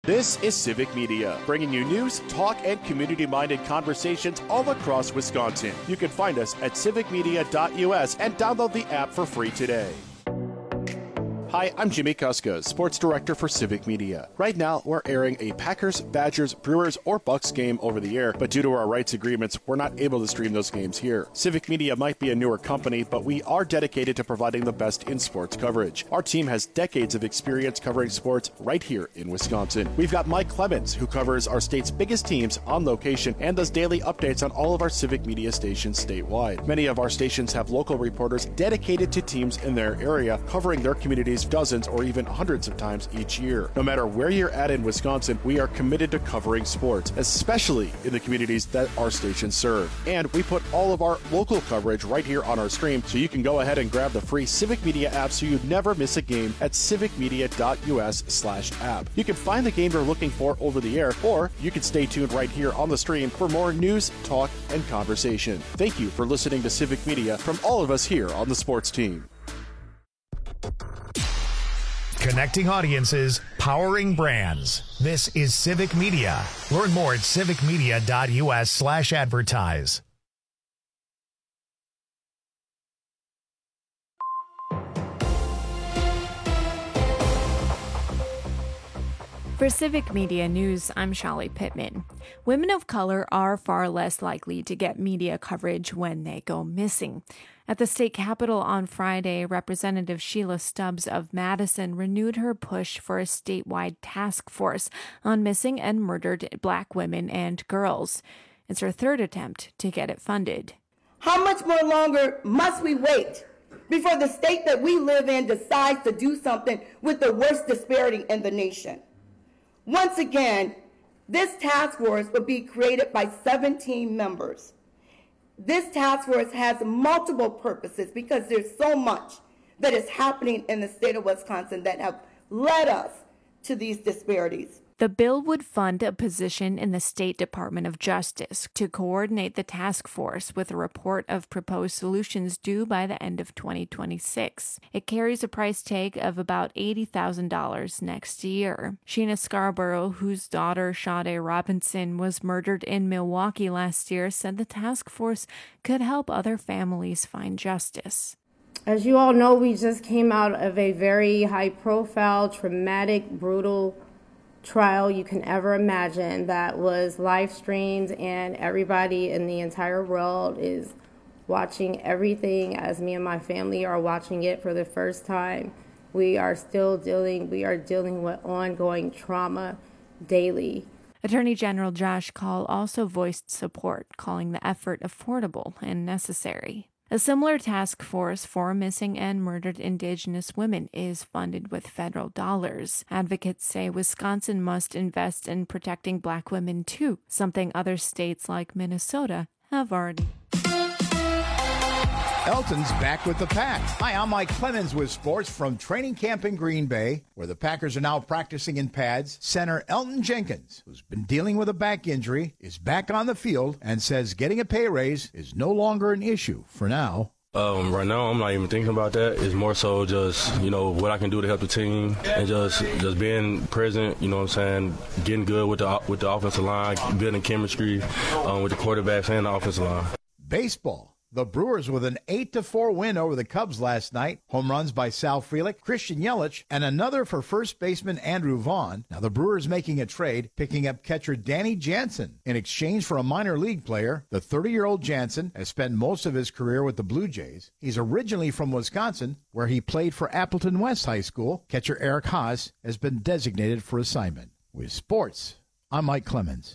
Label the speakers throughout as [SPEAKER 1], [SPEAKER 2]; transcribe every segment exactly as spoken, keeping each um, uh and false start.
[SPEAKER 1] This is Civic Media, bringing you news, talk, and community-minded conversations all across Wisconsin. You can find us at civic media dot U S and download the app for free today. Hi, I'm Jimmy Kuska, Sports Director for Civic Media. Right now, we're airing a Packers, Badgers, Brewers, or Bucks game over the air, but due to our rights agreements, we're not able to stream those games here. Civic Media might be a newer company, but we are dedicated to providing the best in sports coverage. Our team has decades of experience covering sports right here in Wisconsin. We've got Mike Clemens, who covers our state's biggest teams on location and does daily updates on all of our Civic Media stations statewide. Many of our stations have local reporters dedicated to teams in their area, covering their communities dozens or even hundreds of times each year. No matter where you're at in Wisconsin, we are committed to covering sports, especially in the communities that our stations serve. And we put all of our local coverage right here on our stream, so you can go ahead and grab the free Civic Media app so you never miss a game at civic media dot U S slash app. You can find the game you're looking for over the air, or you can stay tuned right here on the stream for more news, talk, and conversation. Thank you for listening to Civic Media from all of us here on the sports team.
[SPEAKER 2] Connecting audiences, powering brands. This is Civic Media. Learn more at civic media dot U S slash advertise.
[SPEAKER 3] For Civic Media News, I'm Shali Pittman. Women of color are far less likely to get media coverage when they go missing. At the state capitol on Friday, Representative Sheila Stubbs of Madison renewed her push for a statewide task force on missing and murdered Black women and girls. It's her third attempt to get it funded.
[SPEAKER 4] How much more longer must we wait before the state that we live in decides to do something with the worst disparity in the nation? Once again, this task force will be created by seventeen members. This task force has multiple purposes because there's so much that is happening in the state of Wisconsin that have led us to these disparities.
[SPEAKER 3] The bill would fund a position in the State Department of Justice to coordinate the task force with a report of proposed solutions due by the end of twenty twenty-six. It carries a price tag of about eighty thousand dollars next year. Sheena Scarborough, whose daughter Sade Robinson was murdered in Milwaukee last year, said the task force could help other families find justice.
[SPEAKER 5] As you all know, we just came out of a very high-profile, traumatic, brutal trial you can ever imagine that was live streamed, and everybody in the entire world is watching everything as me and my family are watching it for the first time. We are still dealing, we are dealing with ongoing trauma daily.
[SPEAKER 3] Attorney General Josh Kaul also voiced support, calling the effort affordable and necessary. A similar task force for missing and murdered Indigenous women is funded with federal dollars. Advocates say Wisconsin must invest in protecting Black women too, something other states like Minnesota have already.
[SPEAKER 6] Elton's back with the Pack. Hi, I'm Mike Clemens with sports from training camp in Green Bay, where the Packers are now practicing in pads. Center Elton Jenkins, who's been dealing with a back injury, is back on the field and says getting a pay raise is no longer an issue for now.
[SPEAKER 7] Um, right now, I'm not even thinking about that. It's more so just, you know, what I can do to help the team and just just being present, you know what I'm saying, getting good with the with the offensive line, building chemistry um, with the quarterbacks and the offensive line.
[SPEAKER 6] Baseball. The Brewers with an eight to four win over the Cubs last night. Home runs by Sal Frelick, Christian Yelich, and another for first baseman Andrew Vaughn. Now the Brewers making a trade, picking up catcher Danny Jansen in exchange for a minor league player. The thirty-year-old Jansen has spent most of his career with the Blue Jays. He's originally from Wisconsin, where he played for Appleton West High School. Catcher Eric Haas has been designated for assignment. With sports, I'm Mike Clemens.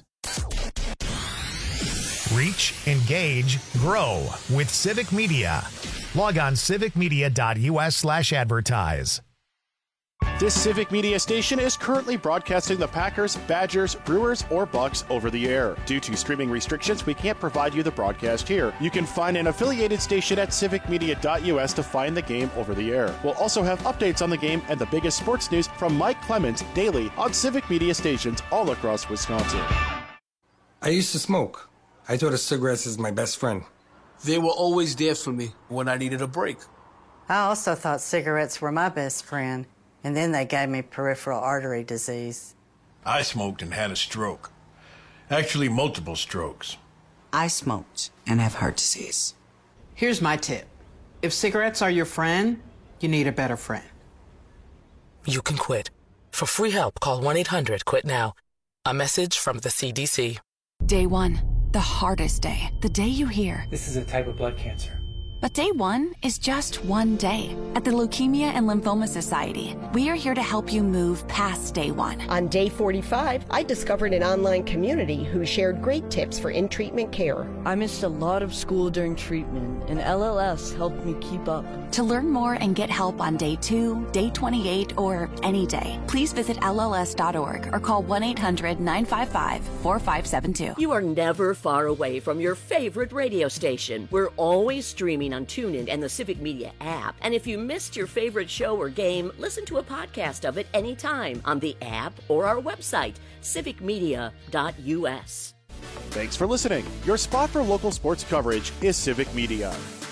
[SPEAKER 2] Reach, engage, grow with Civic Media. Log on civic media dot U S slash advertise.
[SPEAKER 1] This Civic Media station is currently broadcasting the Packers, Badgers, Brewers, or Bucks over the air. Due to streaming restrictions, we can't provide you the broadcast here. You can find an affiliated station at civic media dot U S to find the game over the air. We'll also have updates on the game and the biggest sports news from Mike Clemens daily on Civic Media stations all across Wisconsin.
[SPEAKER 8] I used to smoke. I thought of cigarettes as my best friend.
[SPEAKER 9] They were always there for me when I needed a break.
[SPEAKER 10] I also thought cigarettes were my best friend, and then they gave me peripheral artery disease. I smoked and had a stroke. Actually, multiple strokes.
[SPEAKER 11] I smoked and have heart disease.
[SPEAKER 12] Here's my tip. If cigarettes are your friend, you need a better friend.
[SPEAKER 13] You can quit. For free help, call one eight hundred quit now. A message from the C D C.
[SPEAKER 14] Day one, the hardest day. The day you hear,
[SPEAKER 15] this is a type of blood cancer.
[SPEAKER 14] But day one is just one day. At the Leukemia and Lymphoma Society, we are here to help you move past day one.
[SPEAKER 16] On day forty-five, I discovered an online community who shared great tips for in-treatment care.
[SPEAKER 17] I missed a lot of school during treatment, and L L S helped me keep up.
[SPEAKER 14] To learn more and get help on day two, day twenty-eight, or any day, please visit L L S dot org or call one eight hundred nine five five four five seven two.
[SPEAKER 18] You are never far away from your favorite radio station. We're always streaming on TuneIn and the Civic Media app. And if you missed your favorite show or game, listen to a podcast of it anytime on the app or our website, civic media dot u s.
[SPEAKER 1] Thanks for listening. Your spot for local sports coverage is Civic Media.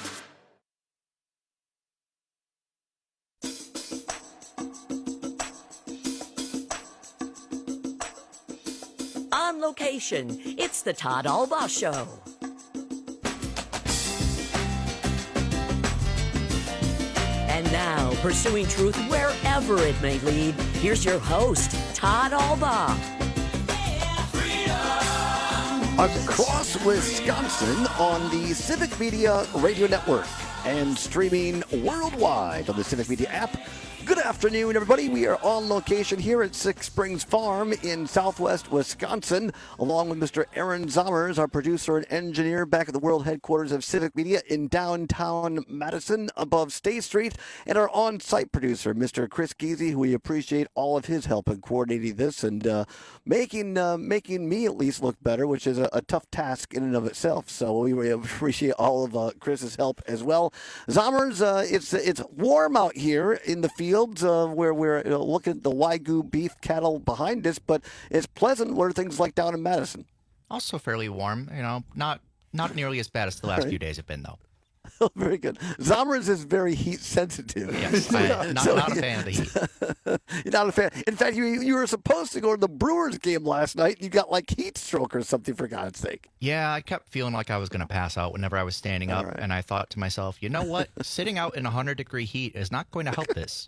[SPEAKER 18] On location, it's the Todd Albaugh Show. And now, pursuing truth wherever it may lead, here's your host, Todd Albaugh.
[SPEAKER 19] Across Wisconsin on the Civic Media Radio Network and streaming worldwide on the Civic Media app. Good afternoon, everybody. We are on location here at Six Springs Farm in southwest Wisconsin, along with Mister Aaron Zommers, our producer and engineer, back at the world headquarters of Civic Media in downtown Madison above State Street, and our on-site producer, Mister Chris Geezy, who we appreciate all of his help in coordinating this and uh, making uh, making me at least look better, which is a, a tough task in and of itself. So we really appreciate all of uh, Chris's help as well. Zommers, uh, it's it's warm out here in the field. Uh, where we're you know, looking at the Wagyu beef cattle behind us, but it's pleasant. What are things like down in Madison?
[SPEAKER 20] Also fairly warm, you know, not not nearly as bad as the last right. few days have been, though.
[SPEAKER 19] Very good. Zommers is very heat sensitive.
[SPEAKER 20] Yes, I, not, so, not a fan of the heat.
[SPEAKER 19] You're not a fan. In fact, you you were supposed to go to the Brewers game last night. You got like heat stroke or something, for God's sake.
[SPEAKER 20] Yeah, I kept feeling like I was going to pass out whenever I was standing up, right. and I thought to myself, you know what? Sitting out in one hundred degree heat is not going to help this.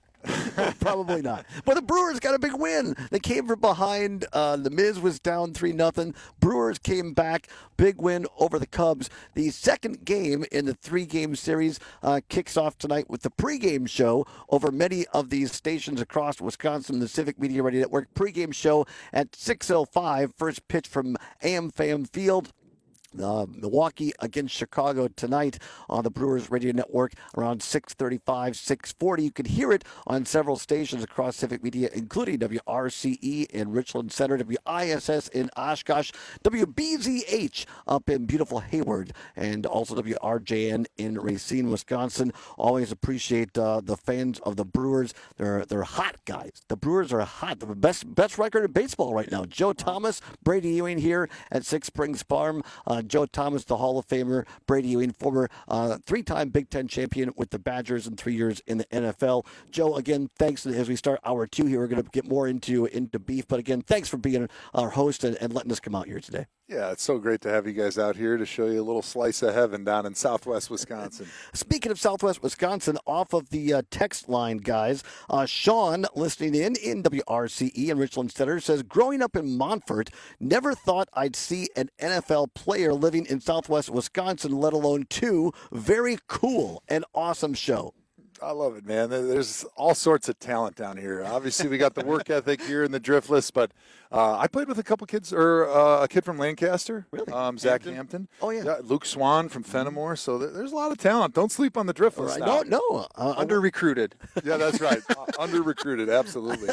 [SPEAKER 19] Probably not. But the Brewers got a big win. They came from behind. Uh, the Miz was down three nothing. Brewers came back. Big win over the Cubs. The second game in the three-game series uh, kicks off tonight with the pregame show over many of these stations across Wisconsin, the Civic Media Radio Network. Pregame show at six oh five. First pitch from AmFam Field. Uh, Milwaukee against Chicago tonight on the Brewers Radio Network around six thirty-five, six forty. You can hear it on several stations across Civic Media, including W R C E in Richland Center, W I S S in Oshkosh, W B Z H up in beautiful Hayward, and also W R J N in Racine, Wisconsin. Always appreciate uh, the fans of the Brewers. They're they're hot guys. The Brewers are hot. The best best record in baseball right now. Joe Thomas, Brady Ewing here at Six Springs Farm. Uh, Joe Thomas, the Hall of Famer, Brady Ewing, former uh, three-time Big Ten champion with the Badgers and three years in the N F L. Joe, again, thanks. As we start hour two here, we're going to get more into into beef. But again, thanks for being our host and, and letting us come out here today.
[SPEAKER 21] Yeah, it's so great to have you guys out here to show you a little slice of heaven down in southwest Wisconsin.
[SPEAKER 19] Speaking of southwest Wisconsin, off of the uh, text line, guys, uh, Sean, listening in in W R C E in Richland Center, says, growing up in Montfort, never thought I'd see an N F L player living in southwest Wisconsin, let alone two. Very cool and awesome show.
[SPEAKER 21] I love it, man. There's all sorts of talent down here. Obviously, we got the work ethic here in the Driftless, but uh, I played with a couple kids, or uh, a kid from Lancaster,
[SPEAKER 19] really,
[SPEAKER 21] um, Zach
[SPEAKER 19] Hampton?
[SPEAKER 21] Hampton.
[SPEAKER 19] Oh yeah.
[SPEAKER 21] yeah, Luke Swan from Fenimore. So there's a lot of talent. Don't sleep on the Driftless.
[SPEAKER 19] Right.
[SPEAKER 21] Now.
[SPEAKER 19] No, no, uh,
[SPEAKER 21] under recruited. Yeah, that's right. uh, under recruited, absolutely.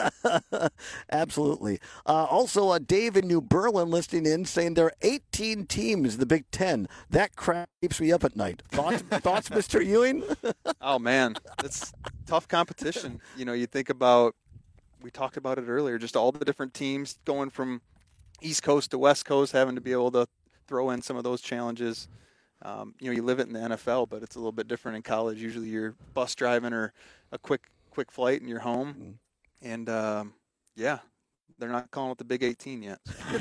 [SPEAKER 19] Absolutely. Uh, also, uh, Dave in New Berlin listening in, saying there are eighteen teams in the Big Ten. That crap keeps me up at night. Thoughts, thoughts, Mister Ewing?
[SPEAKER 22] Oh man, that's tough competition. You know, you think about, we talked about it earlier, just all the different teams going from East Coast to West Coast, having to be able to throw in some of those challenges. Um, you know, you live it in the N F L, but it's a little bit different in college. Usually you're bus driving or a quick quick flight and you're home. And, um, yeah, they're not calling it the Big eighteen yet.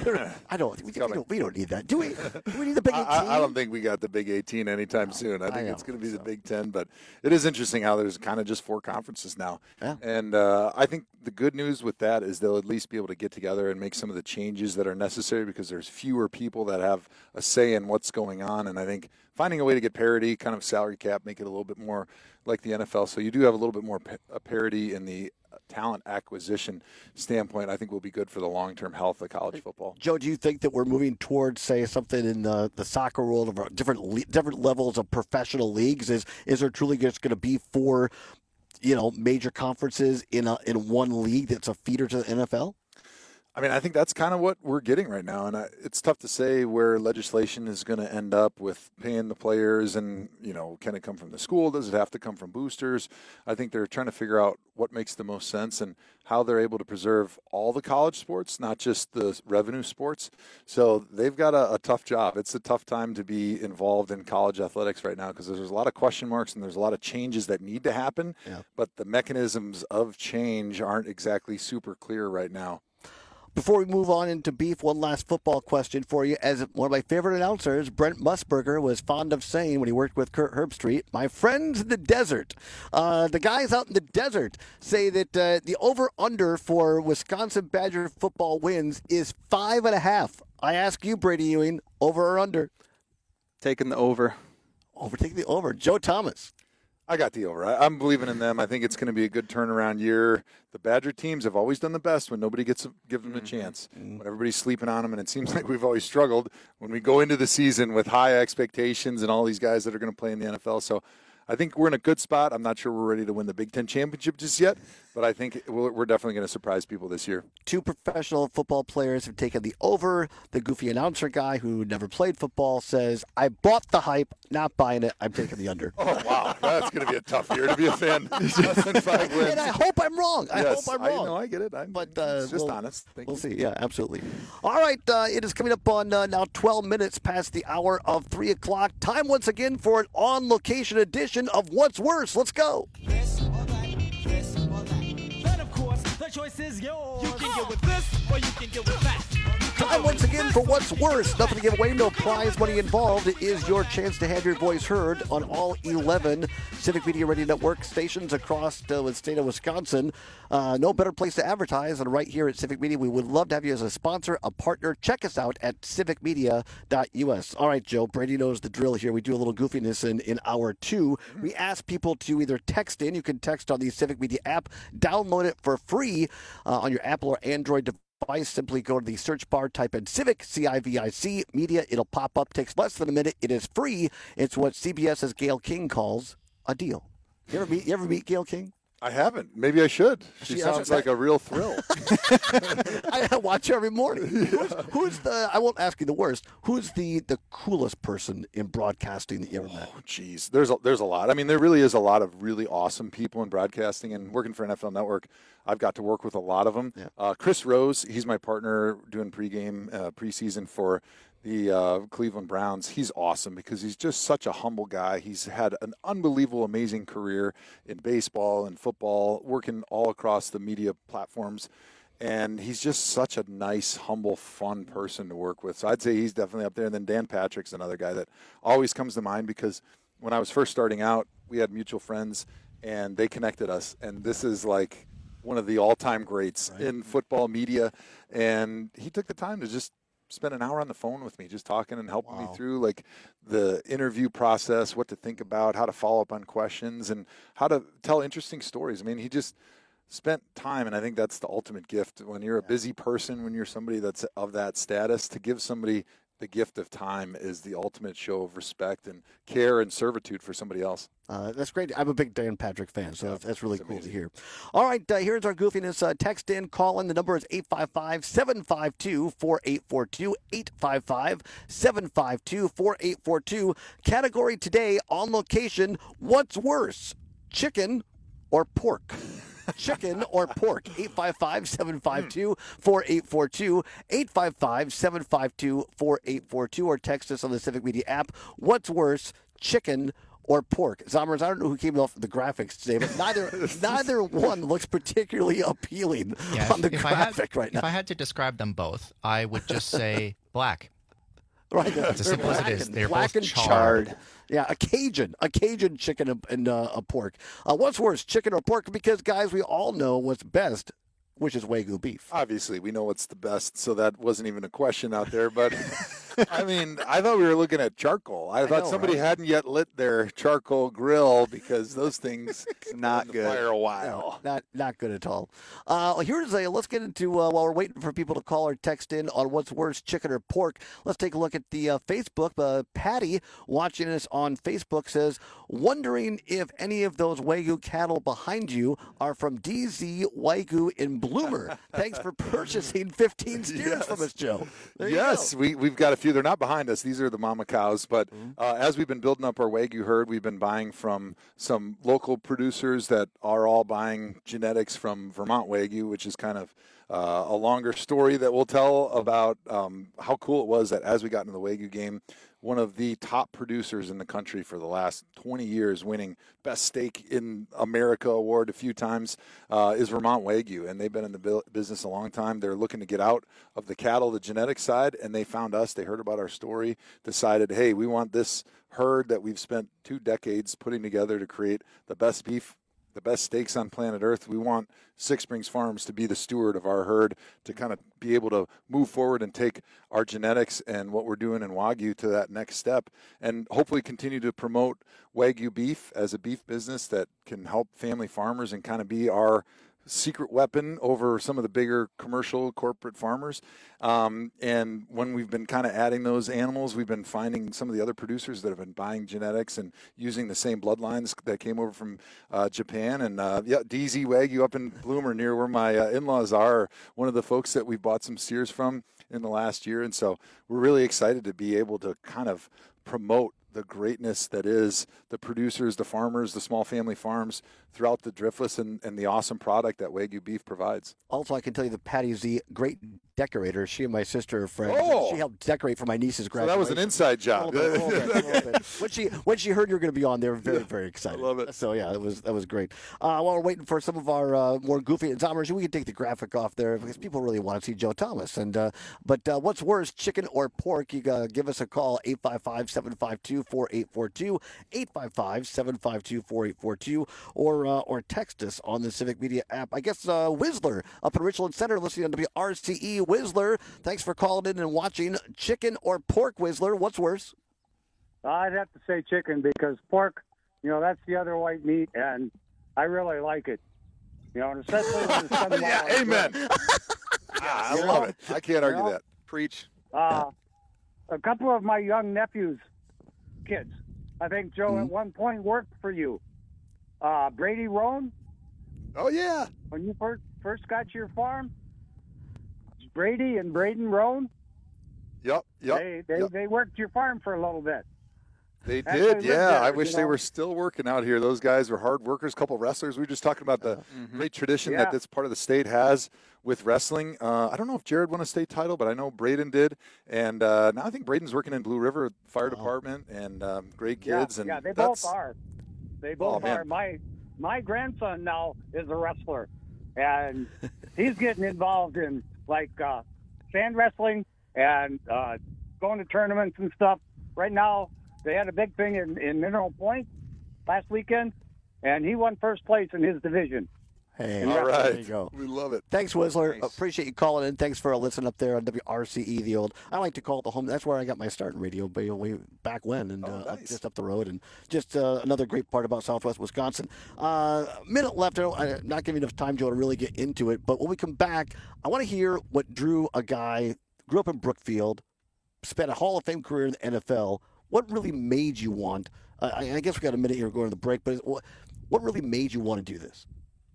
[SPEAKER 19] I don't, we, we don't. We don't need that. Do we? Do we need the Big eighteen?
[SPEAKER 21] I, I don't think we got the Big eighteen anytime soon. I think I it's going to be so. the Big Ten. But it is interesting how there's kind of just four conferences now.
[SPEAKER 19] Yeah.
[SPEAKER 21] And uh, I think the good news with that is they'll at least be able to get together and make some of the changes that are necessary because there's fewer people that have a say in what's going on. And I think finding a way to get parity, kind of salary cap, make it a little bit more like the N F L. So you do have a little bit more pa- parity in the talent acquisition standpoint, I think will be good for the long-term health of college football.
[SPEAKER 19] Joe, do you think that we're moving towards, say, something in the, the soccer world of different le- different levels of professional leagues? Is is there truly just going to be four, you know, major conferences in a, in one league that's a feeder to the N F L?
[SPEAKER 21] I mean, I think that's kind of what we're getting right now, and I, it's tough to say where legislation is going to end up with paying the players and, you know, can it come from the school? Does it have to come from boosters? I think they're trying to figure out what makes the most sense and how they're able to preserve all the college sports, not just the revenue sports. So they've got a, a tough job. It's a tough time to be involved in college athletics right now because there's a lot of question marks and there's a lot of changes that need to happen,
[SPEAKER 19] yeah.
[SPEAKER 21] but the mechanisms of change aren't exactly super clear right now.
[SPEAKER 19] Before we move on into beef, one last football question for you. As one of my favorite announcers, Brent Musburger, was fond of saying when he worked with Kurt Herbstreit, my friends in the desert. Uh, the guys out in the desert say that uh, the over-under for Wisconsin Badger football wins is five and a half. I ask you, Brady Ewing, over or under?
[SPEAKER 22] Taking the over.
[SPEAKER 19] Overtaking the over. Joe Thomas.
[SPEAKER 21] I got the over. I, I'm believing in them. I think it's going to be a good turnaround year. The Badger teams have always done the best when nobody gets a, gives them a chance, mm-hmm. when everybody's sleeping on them, and it seems like we've always struggled when we go into the season with high expectations and all these guys that are going to play in the N F L. So I think we're in a good spot. I'm not sure we're ready to win the Big Ten championship just yet, but I think we're definitely going to surprise people this year.
[SPEAKER 19] Two professional football players have taken the over. The goofy announcer guy who never played football says, I bought the hype, not buying it. I'm taking the under.
[SPEAKER 21] Oh, wow. That's going to be a tough year to be a fan. Less than five wins.
[SPEAKER 19] And I hope I'm wrong. I
[SPEAKER 21] yes,
[SPEAKER 19] hope I'm wrong.
[SPEAKER 21] I know, I get it. I'm,
[SPEAKER 19] but, uh,
[SPEAKER 21] it's just
[SPEAKER 19] we'll,
[SPEAKER 21] honest. Thank
[SPEAKER 19] we'll
[SPEAKER 21] you.
[SPEAKER 19] see. Yeah, absolutely. All right. Uh, it is coming up on uh, now twelve minutes past the hour of three o'clock. Time once again for an on-location edition of What's Worse. Let's go.
[SPEAKER 4] This or that, this or that. Then, of course, the choice is yours. You can get with this or you can get with that.
[SPEAKER 19] Time once again for What's Worse. Nothing to give away, no prize money involved. It is your chance to have your voice heard on all eleven Civic Media Radio Network stations across the state of Wisconsin. Uh, no better place to advertise than right here at Civic Media. We would love to have you as a sponsor, a partner. Check us out at civic media dot u s. All right, Joe, Brady knows the drill here. We do a little goofiness in, in hour two. We ask people to either text in. You can text on the Civic Media app. Download it for free uh, on your Apple or Android device. Simply go to the search bar, type in Civic, C I V I C, Media. It'll pop up. Takes less than a minute. It is free. It's what CBS's Gayle King calls a deal. You ever meet, you ever meet Gayle King?
[SPEAKER 21] I haven't. Maybe I should. She, she sounds like a real thrill.
[SPEAKER 19] I watch her every morning. Who's, who's the, I won't ask you the worst, who's the, the coolest person in broadcasting that you ever met?
[SPEAKER 21] Oh, geez. There's a, there's a lot. I mean, there really is a lot of really awesome people in broadcasting, and working for N F L Network, I've got to work with a lot of them. Yeah. Uh, Chris Rose, he's my partner doing pregame, uh, preseason for the uh, Cleveland Browns. He's awesome because he's just such a humble guy. He's had an unbelievable, amazing career in baseball and football, working all across the media platforms. And he's just such a nice, humble, fun person to work with. So I'd say he's definitely up there. And then Dan Patrick's another guy that always comes to mind because when I was first starting out, we had mutual friends, and they connected us. And this is like one of the all-time greats right. in football media. And he took the time to just spent an hour on the phone with me, just talking and helping wow. me through like the interview process, what to think about, how to follow up on questions, and how to tell interesting stories. I mean, he just spent time, and I think that's the ultimate gift when you're a busy person, when you're somebody that's of that status. To give somebody the gift of time is the ultimate show of respect and care and servitude for somebody else.
[SPEAKER 19] Uh, that's great. I'm a big Dan Patrick fan, so yeah, that's really cool amazing. to hear. All right, uh, here's our goofiness. Uh, text in, call in. The number is eight five five, seven five two, four eight four two, eight five five, seven five two, four eight four two. Category today, on location, what's worse, chicken or pork? Chicken or pork? eight five five, seven five two, four eight four two, eight five five, seven five two, four eight four two, or text us on the Civic Media app. What's worse, chicken or pork? Zombers, I don't know who came up with the graphics today, but neither neither one looks particularly appealing
[SPEAKER 20] Yeah,
[SPEAKER 19] on the
[SPEAKER 20] if
[SPEAKER 19] graphic
[SPEAKER 20] I had,
[SPEAKER 19] right now.
[SPEAKER 20] If I had to describe them both, I would just say black.
[SPEAKER 19] Right,
[SPEAKER 20] It's as simple as it is.
[SPEAKER 19] and-
[SPEAKER 20] They're
[SPEAKER 19] black
[SPEAKER 20] both
[SPEAKER 19] and
[SPEAKER 20] charred.
[SPEAKER 19] Yeah, a Cajun, a Cajun chicken and, and uh, a pork. Uh, what's worse, chicken or pork? Because guys, we all know what's best, which is Wagyu beef.
[SPEAKER 21] Obviously, we know what's the best, so that wasn't even a question out there. But I mean, I thought we were looking at charcoal. I,
[SPEAKER 19] I
[SPEAKER 21] thought
[SPEAKER 19] know,
[SPEAKER 21] somebody
[SPEAKER 19] right?
[SPEAKER 21] hadn't yet lit their charcoal grill because those things
[SPEAKER 22] not
[SPEAKER 21] good. Fire a while.
[SPEAKER 19] No, not not good at all. Uh, here's a let's get into uh, while we're waiting for people to call or text in on what's worse, chicken or pork. Let's take a look at the uh, Facebook. Uh, Patty watching us on Facebook says, wondering if any of those Wagyu cattle behind you are from D Z Wagyu in Bloomer. Thanks for purchasing fifteen steers
[SPEAKER 21] Yes.
[SPEAKER 19] from us, Joe. There you
[SPEAKER 21] Yes,
[SPEAKER 19] go.
[SPEAKER 21] we, we've got a few. They're not behind us. These are the mama cows. But
[SPEAKER 19] Mm-hmm.
[SPEAKER 21] uh, as we've been building up our Wagyu herd, we've been buying from some local producers that are all buying genetics from Vermont Wagyu, which is kind of uh, a longer story that we'll tell about um, how cool it was that as we got into the Wagyu game, one of the top producers in the country for the last twenty years, winning Best Steak in America award a few times, uh, is Vermont Wagyu. And they've been in the bu- business a long time. They're looking to get out of the cattle, the genetic side, and they found us. They heard about our story, decided, hey, we want this herd that we've spent two decades putting together to create the best beef, the best steaks on planet Earth. We want Six Springs Farms to be the steward of our herd, to kind of be able to move forward and take our genetics and what we're doing in Wagyu to that next step, and hopefully continue to promote Wagyu beef as a beef business that can help family farmers and kind of be our secret weapon over some of the bigger commercial corporate farmers. Um, and when we've been kind of adding those animals, we've been finding some of the other producers that have been buying genetics and using the same bloodlines that came over from uh, Japan. And uh, yeah, D Z Wagyu up in Bloomer, near where my uh, in-laws are, one of the folks that we bought some steers from in the last year. And so we're really excited to be able to kind of promote the greatness that is the producers, the farmers, the small family farms throughout the Driftless, and, and the awesome product that Wagyu beef provides.
[SPEAKER 19] Also, I can tell you that Patty is the great decorator. She and my sister are friends.
[SPEAKER 21] Oh!
[SPEAKER 19] She helped decorate for my niece's
[SPEAKER 21] So
[SPEAKER 19] graduation.
[SPEAKER 21] that was an inside job.
[SPEAKER 19] A little bit, a little bit, a little bit. When she when she heard you were going to be on, they were very very excited.
[SPEAKER 21] I love it.
[SPEAKER 19] So yeah, it was that was great. Uh, while we're waiting for some of our uh, more goofy Zombers, we can take the graphic off there because people really want to see Joe Thomas. And uh, but uh, what's worse, chicken or pork? You uh, give us a call eight five five, seven five two, four eight four two, eight five five, seven five two, four eight four two, or uh, or text us on the Civic Media app. I guess uh, Whistler up in Richland Center listening on W R C E. Whistler, thanks for calling in and watching. Chicken or pork, Whistler? What's worse?
[SPEAKER 5] I'd have to say chicken because pork, you know, that's the other white meat, and I really like it. You know, and especially when it's done
[SPEAKER 21] Yeah,
[SPEAKER 5] well.
[SPEAKER 21] amen. Ah, I
[SPEAKER 5] You
[SPEAKER 21] love
[SPEAKER 5] know?
[SPEAKER 21] it. I can't argue
[SPEAKER 5] You know?
[SPEAKER 21] that.
[SPEAKER 22] Preach.
[SPEAKER 5] Uh, a couple of my young nephews' kids, I think, Joe,
[SPEAKER 21] Mm-hmm.
[SPEAKER 5] at one point worked for you. Uh, Brady Roan,
[SPEAKER 21] Oh, yeah.
[SPEAKER 5] when you first, first got your farm, Brady and Braden Roan,
[SPEAKER 21] Yep, yep.
[SPEAKER 5] they, they,
[SPEAKER 21] yep.
[SPEAKER 5] they worked your farm for a little bit.
[SPEAKER 21] They
[SPEAKER 5] Actually
[SPEAKER 21] did,
[SPEAKER 5] lived
[SPEAKER 21] yeah.
[SPEAKER 5] there,
[SPEAKER 21] I
[SPEAKER 5] you
[SPEAKER 21] wish they
[SPEAKER 5] know.
[SPEAKER 21] were still working out here. Those guys were hard workers, couple wrestlers. We were just talking about the great tradition
[SPEAKER 5] Yeah.
[SPEAKER 21] that this part of the state has with wrestling. Uh, I don't know if Jared won a state title, but I know Braden did. And uh, now I think Braden's working in Blue River Fire Department, and um, great kids.
[SPEAKER 5] Yeah,
[SPEAKER 21] and
[SPEAKER 5] yeah, they
[SPEAKER 21] that's,
[SPEAKER 5] both are. They both
[SPEAKER 21] Oh, man.
[SPEAKER 5] are. My my grandson now is a wrestler, and he's getting involved in like uh, sand wrestling and uh, going to tournaments and stuff. Right now, they had a big thing in, in Mineral Point last weekend, and he won first place in his division.
[SPEAKER 19] Hey,
[SPEAKER 5] In
[SPEAKER 19] all
[SPEAKER 5] wrestling.
[SPEAKER 19] right.
[SPEAKER 21] Right.
[SPEAKER 19] There you go.
[SPEAKER 21] We love it.
[SPEAKER 19] Thanks, Whistler. Appreciate you calling in. Thanks for listening up there on W R C E, the old. I like to call it the home. That's where I got my start in radio, but way back when, and
[SPEAKER 21] Oh,
[SPEAKER 19] uh, up,
[SPEAKER 21] nice.
[SPEAKER 19] just up the road. And just uh, another great part about Southwest Wisconsin. Uh, minute left. I'm not giving enough time, Joe, to really get into it. But when we come back, I want to hear what drew a guy grew up in Brookfield, spent a Hall of Fame career in the N F L. What really made you want? Uh, I, I guess we got a minute here going to the break, but what, what really made you want to do this?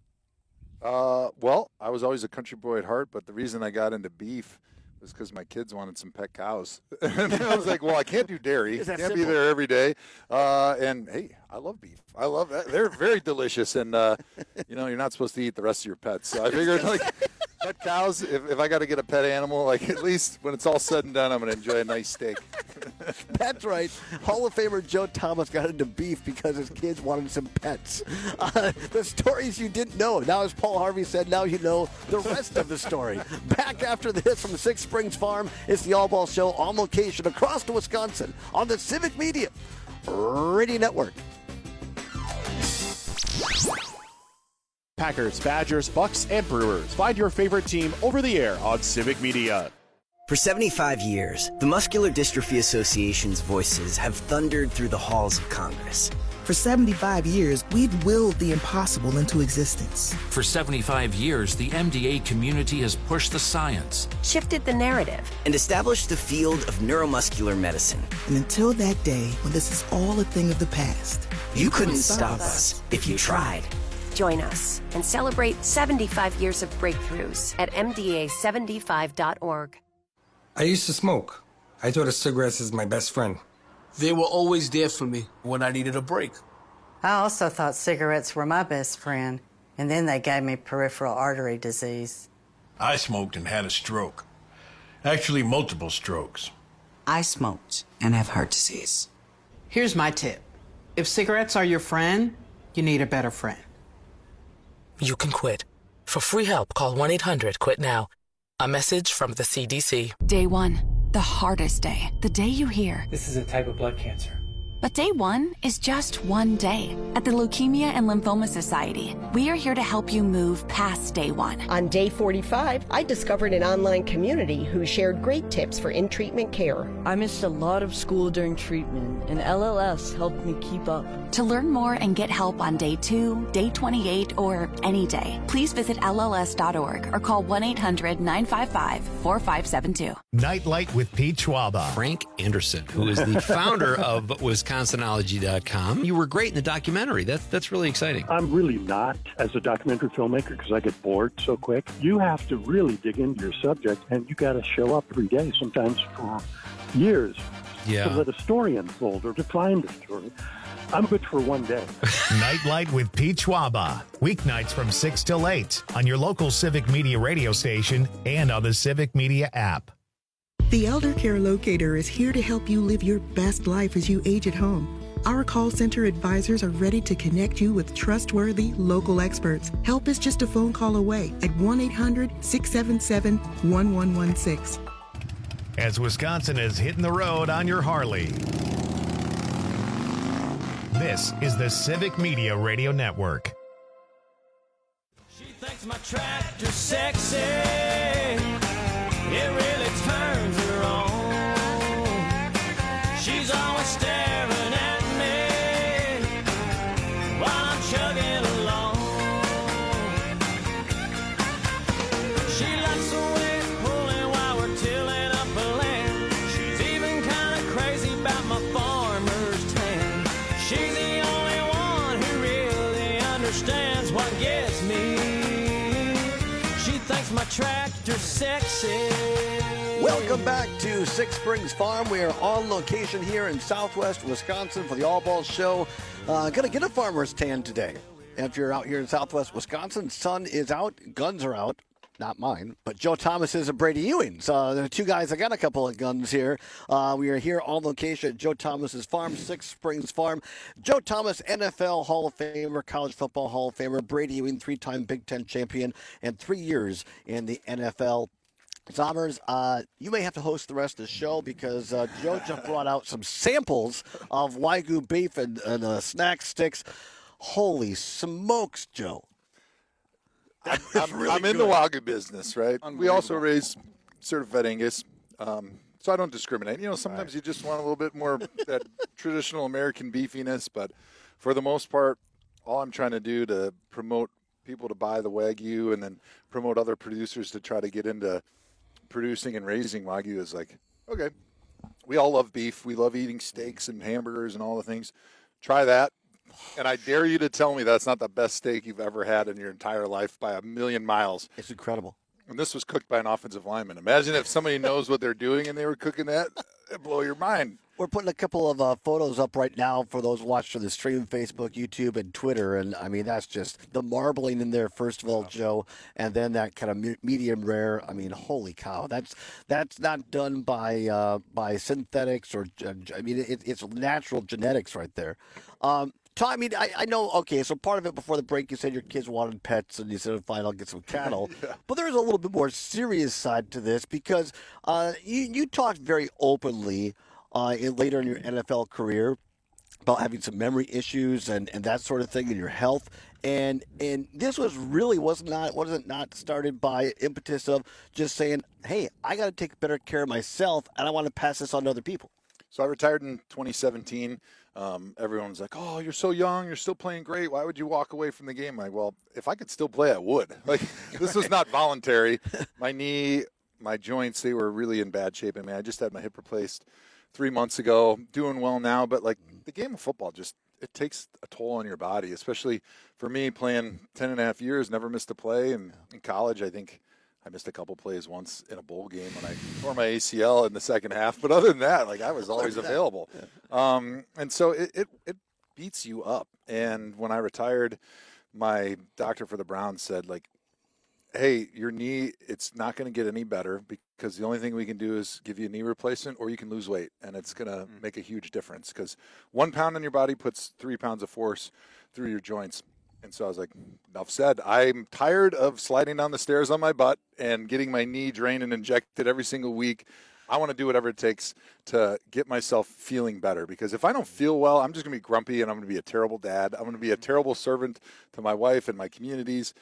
[SPEAKER 21] Uh, well, I was always a country boy at heart, but the reason I got into beef was because my kids wanted some pet cows. And I was like, well, I can't do dairy.
[SPEAKER 19] Is that
[SPEAKER 21] Can't be
[SPEAKER 19] simple?
[SPEAKER 21] there every day. Uh, and, hey, I love beef. I love that. They're very delicious. And, uh, you know, you're not supposed to eat the rest of your pets. So I figured, like, pet cows, if, if I got to get a pet animal, like, at least when it's all said and done, I'm going to enjoy a nice steak.
[SPEAKER 19] That's right. Hall of Famer Joe Thomas got into beef because his kids wanted some pets. Uh, the stories you didn't know. Now, as Paul Harvey said, now you know the rest of the story. Back after this from Six Springs Farm, it's the All Ball Show on location across to Wisconsin on the Civic Media Radio Network.
[SPEAKER 1] Packers, Badgers, Bucks, and Brewers. Find your favorite team over the air on Civic Media.
[SPEAKER 3] For seventy-five years, the Muscular Dystrophy Association's voices have thundered through the halls of Congress.
[SPEAKER 15] For seventy-five years, we've willed the impossible into existence.
[SPEAKER 23] For seventy-five years, the M D A community has pushed the science,
[SPEAKER 3] shifted the narrative, and established the field of neuromuscular medicine.
[SPEAKER 15] And until that day, when this is all a thing of the past,
[SPEAKER 3] you, you couldn't, couldn't stop us if you tried.
[SPEAKER 24] Join us and celebrate seventy-five years of breakthroughs at M D A seventy-five dot org.
[SPEAKER 8] I used to smoke. I thought of cigarettes as my best friend.
[SPEAKER 9] They were always there for me when I needed a break.
[SPEAKER 25] I also thought cigarettes were my best friend, and then they gave me peripheral artery disease.
[SPEAKER 10] I smoked and had a stroke. Actually, multiple strokes.
[SPEAKER 11] I smoked and have heart disease.
[SPEAKER 12] Here's my tip. If cigarettes are your friend, you need a better friend.
[SPEAKER 13] You can quit. For free help, call one eight hundred quit now. A message from the C D C.
[SPEAKER 14] Day one, the hardest day. The day you hear,
[SPEAKER 26] this is a type of blood cancer.
[SPEAKER 14] But day one is just one day. At the Leukemia and Lymphoma Society, we are here to help you move past day one.
[SPEAKER 16] On day forty-five, I discovered an online community who shared great tips for in-treatment care.
[SPEAKER 17] I missed a lot of school during treatment, and L L S helped me keep up.
[SPEAKER 14] To learn more and get help on day two, day twenty-eight, or any day, please visit L L S dot org or call one eight hundred nine five five four five seven two.
[SPEAKER 2] Nightlight with Pete Schwaba.
[SPEAKER 27] Frank Anderson, who is the founder of Wisconsin ology dot com. You were great in the documentary. That's, that's really exciting.
[SPEAKER 28] I'm really not as a documentary filmmaker because I get bored so quick. You have to really dig into your subject, and you got to show up every day, sometimes for years,
[SPEAKER 27] yeah.
[SPEAKER 28] to let a story unfold or to find a story. I'm good for one day.
[SPEAKER 2] Nightlight with Pete Schwaba. Weeknights from six till eight on your local Civic Media radio station and on the Civic Media app.
[SPEAKER 15] The Elder Care Locator is here to help you live your best life as you age at home. Our call center advisors are ready to connect you with trustworthy local experts. Help is just a phone call away at one eight hundred six seven seven one one one six.
[SPEAKER 2] As Wisconsin is hitting the road on your Harley, this is the Civic Media Radio Network.
[SPEAKER 4] She thinks my tractor's sexy. It really turns her on. She's always staring at me while I'm chugging along. She likes the way it's pulling while we're tilling up the land. She's even kind of crazy about my farmer's tan. She's the only one who really understands what gets me. She thinks my tractor's sexy.
[SPEAKER 19] Welcome back to Six Springs Farm. We are on location here in southwest Wisconsin for the All Balls Show. Uh, gonna get a farmer's tan today. If you're out here in southwest Wisconsin, sun is out, guns are out. Not mine, but Joe Thomas is and Brady Ewing. So there are two guys that got a couple of guns here. Uh, we are here on location at Joe Thomas's farm, Six Springs Farm. Joe Thomas, N F L Hall of Famer, College Football Hall of Famer, Brady Ewing, three-time Big Ten champion, and three years in the N F L. Zommers, uh, you may have to host the rest of the show because uh, Joe just brought out some samples of Wagyu beef and, and uh, snack sticks. Holy smokes, Joe.
[SPEAKER 21] I'm, I'm,
[SPEAKER 19] really
[SPEAKER 21] I'm in
[SPEAKER 19] good.
[SPEAKER 21] the Wagyu business, right? We also raise certified Angus, um, so I don't discriminate. You know, sometimes right. you just want a little bit more that traditional American beefiness, but for the most part, all I'm trying to do to promote people to buy the Wagyu and then promote other producers to try to get into producing and raising Wagyu is like, okay, we all love beef. We love eating steaks and hamburgers and all the things. Try that. And I dare you to tell me that's not the best steak you've ever had in your entire life by a million miles.
[SPEAKER 19] It's incredible.
[SPEAKER 21] And this was cooked by an offensive lineman. Imagine if somebody knows what they're doing and they were cooking that. It'd blow your mind.
[SPEAKER 19] We're putting a couple of uh, photos up right now for those watching the stream, Facebook, YouTube, and Twitter. And, I mean, that's just the marbling in there, first of all, Joe, and then that kind of me- medium rare. I mean, holy cow. That's that's not done by uh, by synthetics or, uh, I mean, it, it's natural genetics right there. Um, Tom, I mean, I, I know, okay, so part of it before the break, you said your kids wanted pets, and you said, fine, I'll get some cattle. yeah. But there's a little bit more serious side to this because uh, you, you talked very openly uh, in, later in your N F L career about having some memory issues and, and that sort of thing in your health. And and this was really was not wasn't not started by impetus of just saying, hey, I got to take better care of myself, and I want to pass this on to other people.
[SPEAKER 21] So I retired in twenty seventeen. Um, everyone's like, oh, you're so young. You're still playing great. Why would you walk away from the game? I'm like, well, if I could still play, I would. Like, this was not voluntary. My knee, my joints, they were really in bad shape. I mean, I just had my hip replaced three months ago. Doing well now. But, like, the game of football just, it takes a toll on your body, especially for me playing ten and a half years, never missed a play. And in college, I think I missed a couple plays once in a bowl game when I tore my A C L in the second half. But other than that, like, I was always available. Um, and so it, it, it beats you up. And when I retired, my doctor for the Browns said, like, hey, your knee, it's not going to get any better because the only thing we can do is give you a knee replacement or you can lose weight. And it's going to mm. make a huge difference because one pound on your body puts three pounds of force through your joints. And so I was like, enough said. I'm tired of sliding down the stairs on my butt and getting my knee drained and injected every single week. I want to do whatever it takes to get myself feeling better because if I don't feel well, I'm just going to be grumpy and I'm going to be a terrible dad. I'm going to be a terrible servant to my wife and my communities.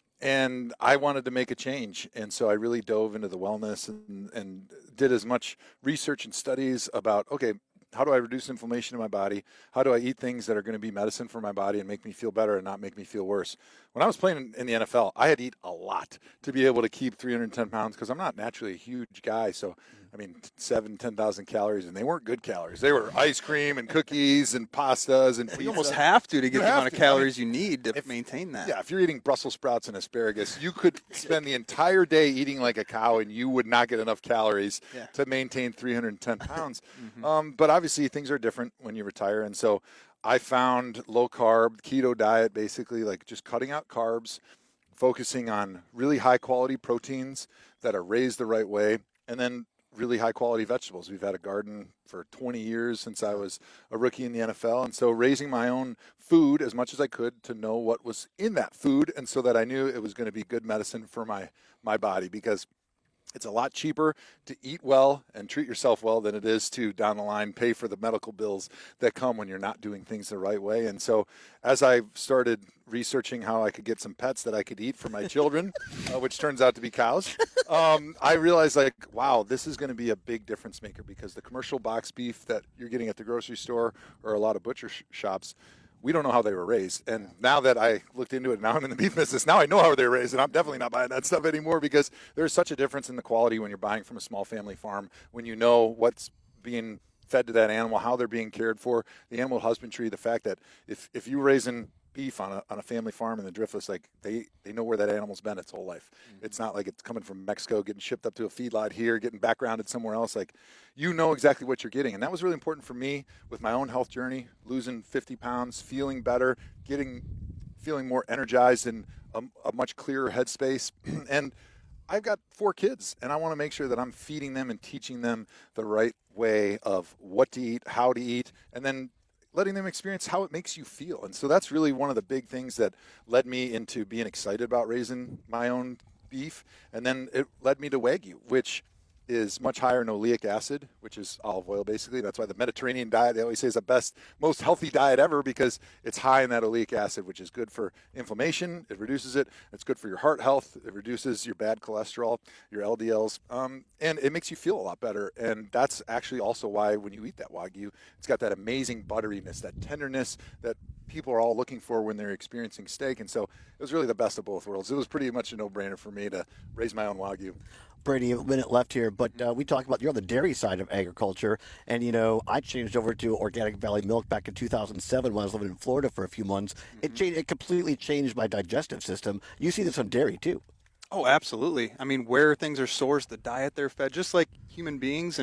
[SPEAKER 21] And I wanted to make a change. And so I really dove into the wellness and, and did as much research and studies about, okay, how do I reduce inflammation in my body? How do I eat things that are going to be medicine for my body and make me feel better and not make me feel worse? When I was playing in the N F L, I had to eat a lot to be able to keep three hundred ten pounds because I'm not naturally a huge guy. So, I mean, seven, ten thousand calories, and they weren't good calories. They were ice cream and cookies and pastas and pizza.
[SPEAKER 1] You almost have to to get
[SPEAKER 21] You
[SPEAKER 1] the
[SPEAKER 21] have
[SPEAKER 1] amount of
[SPEAKER 21] to.
[SPEAKER 1] calories
[SPEAKER 21] I mean,
[SPEAKER 1] you need to
[SPEAKER 21] if-
[SPEAKER 1] maintain that.
[SPEAKER 21] Yeah, if you're eating Brussels sprouts and asparagus, you could spend the entire day eating like a cow and you would not get enough calories
[SPEAKER 1] Yeah.
[SPEAKER 21] to maintain three hundred ten pounds.
[SPEAKER 1] Mhm.
[SPEAKER 21] um, but obviously things are different when you retire. And so I found low carb, keto diet, basically like just cutting out carbs, focusing on really high quality proteins that are raised the right way, and then really high quality vegetables. We've had a garden for twenty years since I was a rookie in the N F L. And so raising my own food as much as I could to know what was in that food. And so that I knew it was going to be good medicine for my, my body because it's a lot cheaper to eat well and treat yourself well than it is to down the line pay for the medical bills that come when you're not doing things the right way. And so as I started researching how I could get some pets that I could eat for my children, uh, which turns out to be cows, um, I realized like, wow, this is going to be a big difference maker because the commercial box beef that you're getting at the grocery store or a lot of butcher sh- shops, we don't know how they were raised. And now that I looked into it, now I'm in the beef business, now I know how they were raised, and I'm definitely not buying that stuff anymore because there's such a difference in the quality when you're buying from a small family farm, when you know what's being fed to that animal, how they're being cared for, the animal husbandry, the fact that if, if you're raising beef on a on a family farm in the Driftless, like they, they know where that animal's been its whole life. Mm-hmm. It's not like it's coming from Mexico, getting shipped up to a feedlot here, getting backgrounded somewhere else. Like, you know exactly what you're getting. And that was really important for me with my own health journey, losing fifty pounds, feeling better, getting, feeling more energized and a, a much clearer headspace. And I've got four kids, and I want to make sure that I'm feeding them and teaching them the right way of what to eat, how to eat, and then letting them experience how it makes you feel. And so that's really one of the big things that led me into being excited about raising my own beef. And then it led me to Wagyu, which is much higher in oleic acid, which is olive oil basically. That's why the Mediterranean diet, they always say, is the best, most healthy diet ever because it's high in that oleic acid, which is good for inflammation. It reduces it. It's good for your heart health. It reduces your bad cholesterol, your L D Ls, um, and it makes you feel a lot better. And that's actually also why when you eat that Wagyu, it's got that amazing butteriness, that tenderness that people are all looking for when they're experiencing steak. And so it was really the best of both worlds. It was pretty much a no-brainer for me to raise my own Wagyu.
[SPEAKER 19] Brady, a minute left here, but uh, we talked about you're on the dairy side of agriculture, and you know I changed over to Organic Valley Milk back in two thousand seven when I was living in Florida for a few months. Mm-hmm. It changed, it completely changed my digestive system. You see this on dairy too.
[SPEAKER 1] Oh, absolutely. I mean, where things are sourced, the diet they're fed, just like human beings, and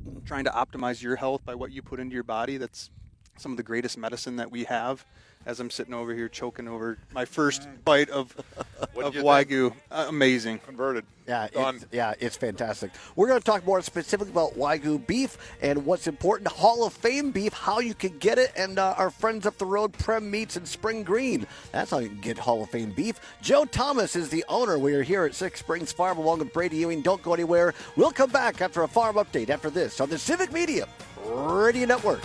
[SPEAKER 1] trying to optimize your health by what you put into your body. That's some of the greatest medicine that we have. As I'm sitting over here choking over my first bite of of Wagyu. Uh, amazing.
[SPEAKER 21] Converted.
[SPEAKER 19] Yeah,
[SPEAKER 21] Done.
[SPEAKER 19] it's, yeah, it's fantastic. We're going to talk more specifically about Wagyu beef and what's important, Hall of Fame beef, how you can get it, and uh, our friends up the road, Prem Meats in Spring Green. That's how you can get Hall of Fame beef. Joe Thomas is the owner. We are here at Six Springs Farm along with Brady Ewing. Don't go anywhere. We'll come back after a farm update after this on the Civic Media Radio Network.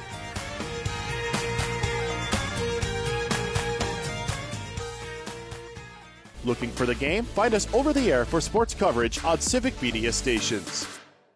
[SPEAKER 5] Looking for the game? Find us over the air for sports coverage on Civic Media stations.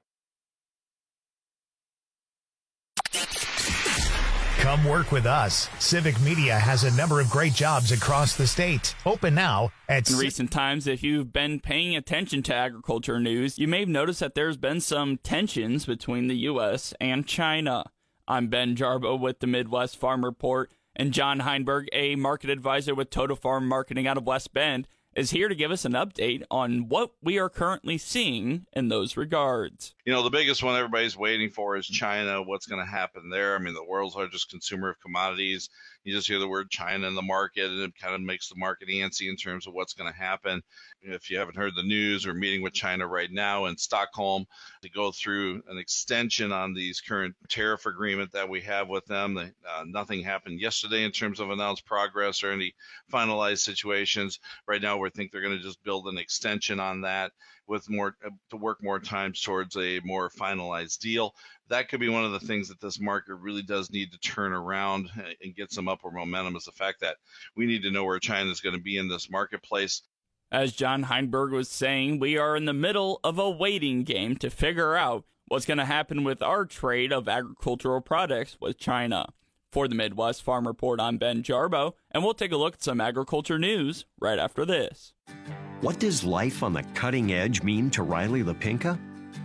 [SPEAKER 2] Come work with us. Civic Media has a number of great jobs across the state. Open now at...
[SPEAKER 6] In recent times, if you've been paying attention to agriculture news, you may have noticed that there's been some tensions between the U S and China. I'm Ben Jarbo with the Midwest Farm Report, and John Heinberg, a market advisor with Total Farm Marketing out of West Bend, is here to give us an update on what we are currently seeing in those regards.
[SPEAKER 7] You know, the biggest one everybody's waiting for is China. What's going to happen there? I mean, the world's largest consumer of commodities. You just hear the word China in the market, and it kind of makes the market antsy in terms of what's going to happen. If you haven't heard the news, we're meeting with China right now in Stockholm to go through an extension on these current tariff agreement that we have with them. They, uh, nothing happened yesterday in terms of announced progress or any finalized situations. Right now, we think they're going to just build an extension on that with more uh, to work more times towards a more finalized deal. That could be one of the things that this market really does need to turn around and get some upward momentum, is the fact that we need to know where China is going to be in this marketplace.
[SPEAKER 6] As John Heinberg was saying, we are in the middle of a waiting game to figure out what's going to happen with our trade of agricultural products with China. For the Midwest Farm Report, I'm Ben Jarbo, and we'll take a look at some agriculture news right after this.
[SPEAKER 18] What does life on the cutting edge mean to Riley LaPinka?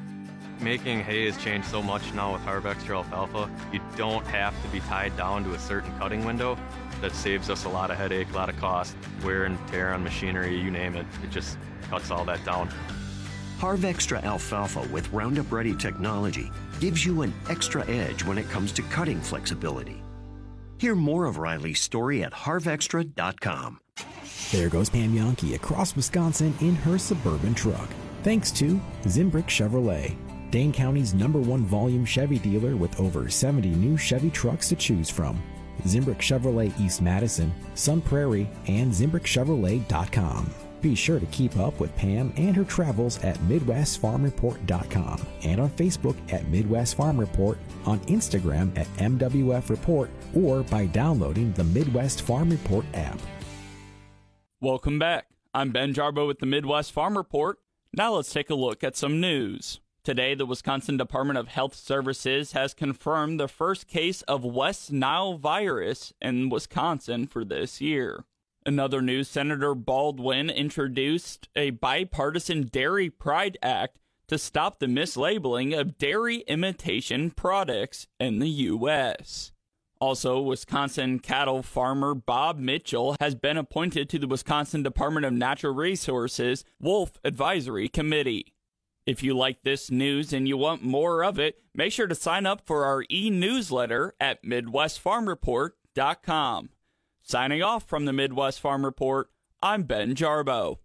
[SPEAKER 20] Making hay has changed so much now with Harvextra Alfalfa. You don't have to be tied down to a certain cutting window. That saves us a lot of headache, a lot of cost, wear and tear on machinery, you name it. It just cuts all that down.
[SPEAKER 18] Harvextra Alfalfa with Roundup Ready technology gives you an extra edge when it comes to cutting flexibility. Hear more of Riley's story at harvextra dot com.
[SPEAKER 22] There goes Pam Yonke across Wisconsin in her Suburban truck. Thanks to Zimbrick Chevrolet, Dane County's number one volume Chevy dealer with over seventy new Chevy trucks to choose from. Zimbrick Chevrolet East Madison, Sun Prairie, and Zimbrick Chevrolet dot com. Be sure to keep up with Pam and her travels at Midwest Farm Report dot com and on Facebook at Midwest Farm Report, on Instagram at M W F Report, or by downloading the Midwest Farm Report app.
[SPEAKER 6] Welcome back. I'm Ben Jarbo with the Midwest Farm Report. Now let's take a look at some news. Today, the Wisconsin Department of Health Services has confirmed the first case of West Nile virus in Wisconsin for this year. In other news, Senator Baldwin introduced a bipartisan Dairy Pride Act to stop the mislabeling of dairy imitation products in the U S. Also, Wisconsin cattle farmer Bob Mitchell has been appointed to the Wisconsin Department of Natural Resources Wolf Advisory Committee. If you like this news and you want more of it, make sure to sign up for our e-newsletter at Midwest Farm Report dot com. Signing off from the Midwest Farm Report, I'm Ben Jarbo.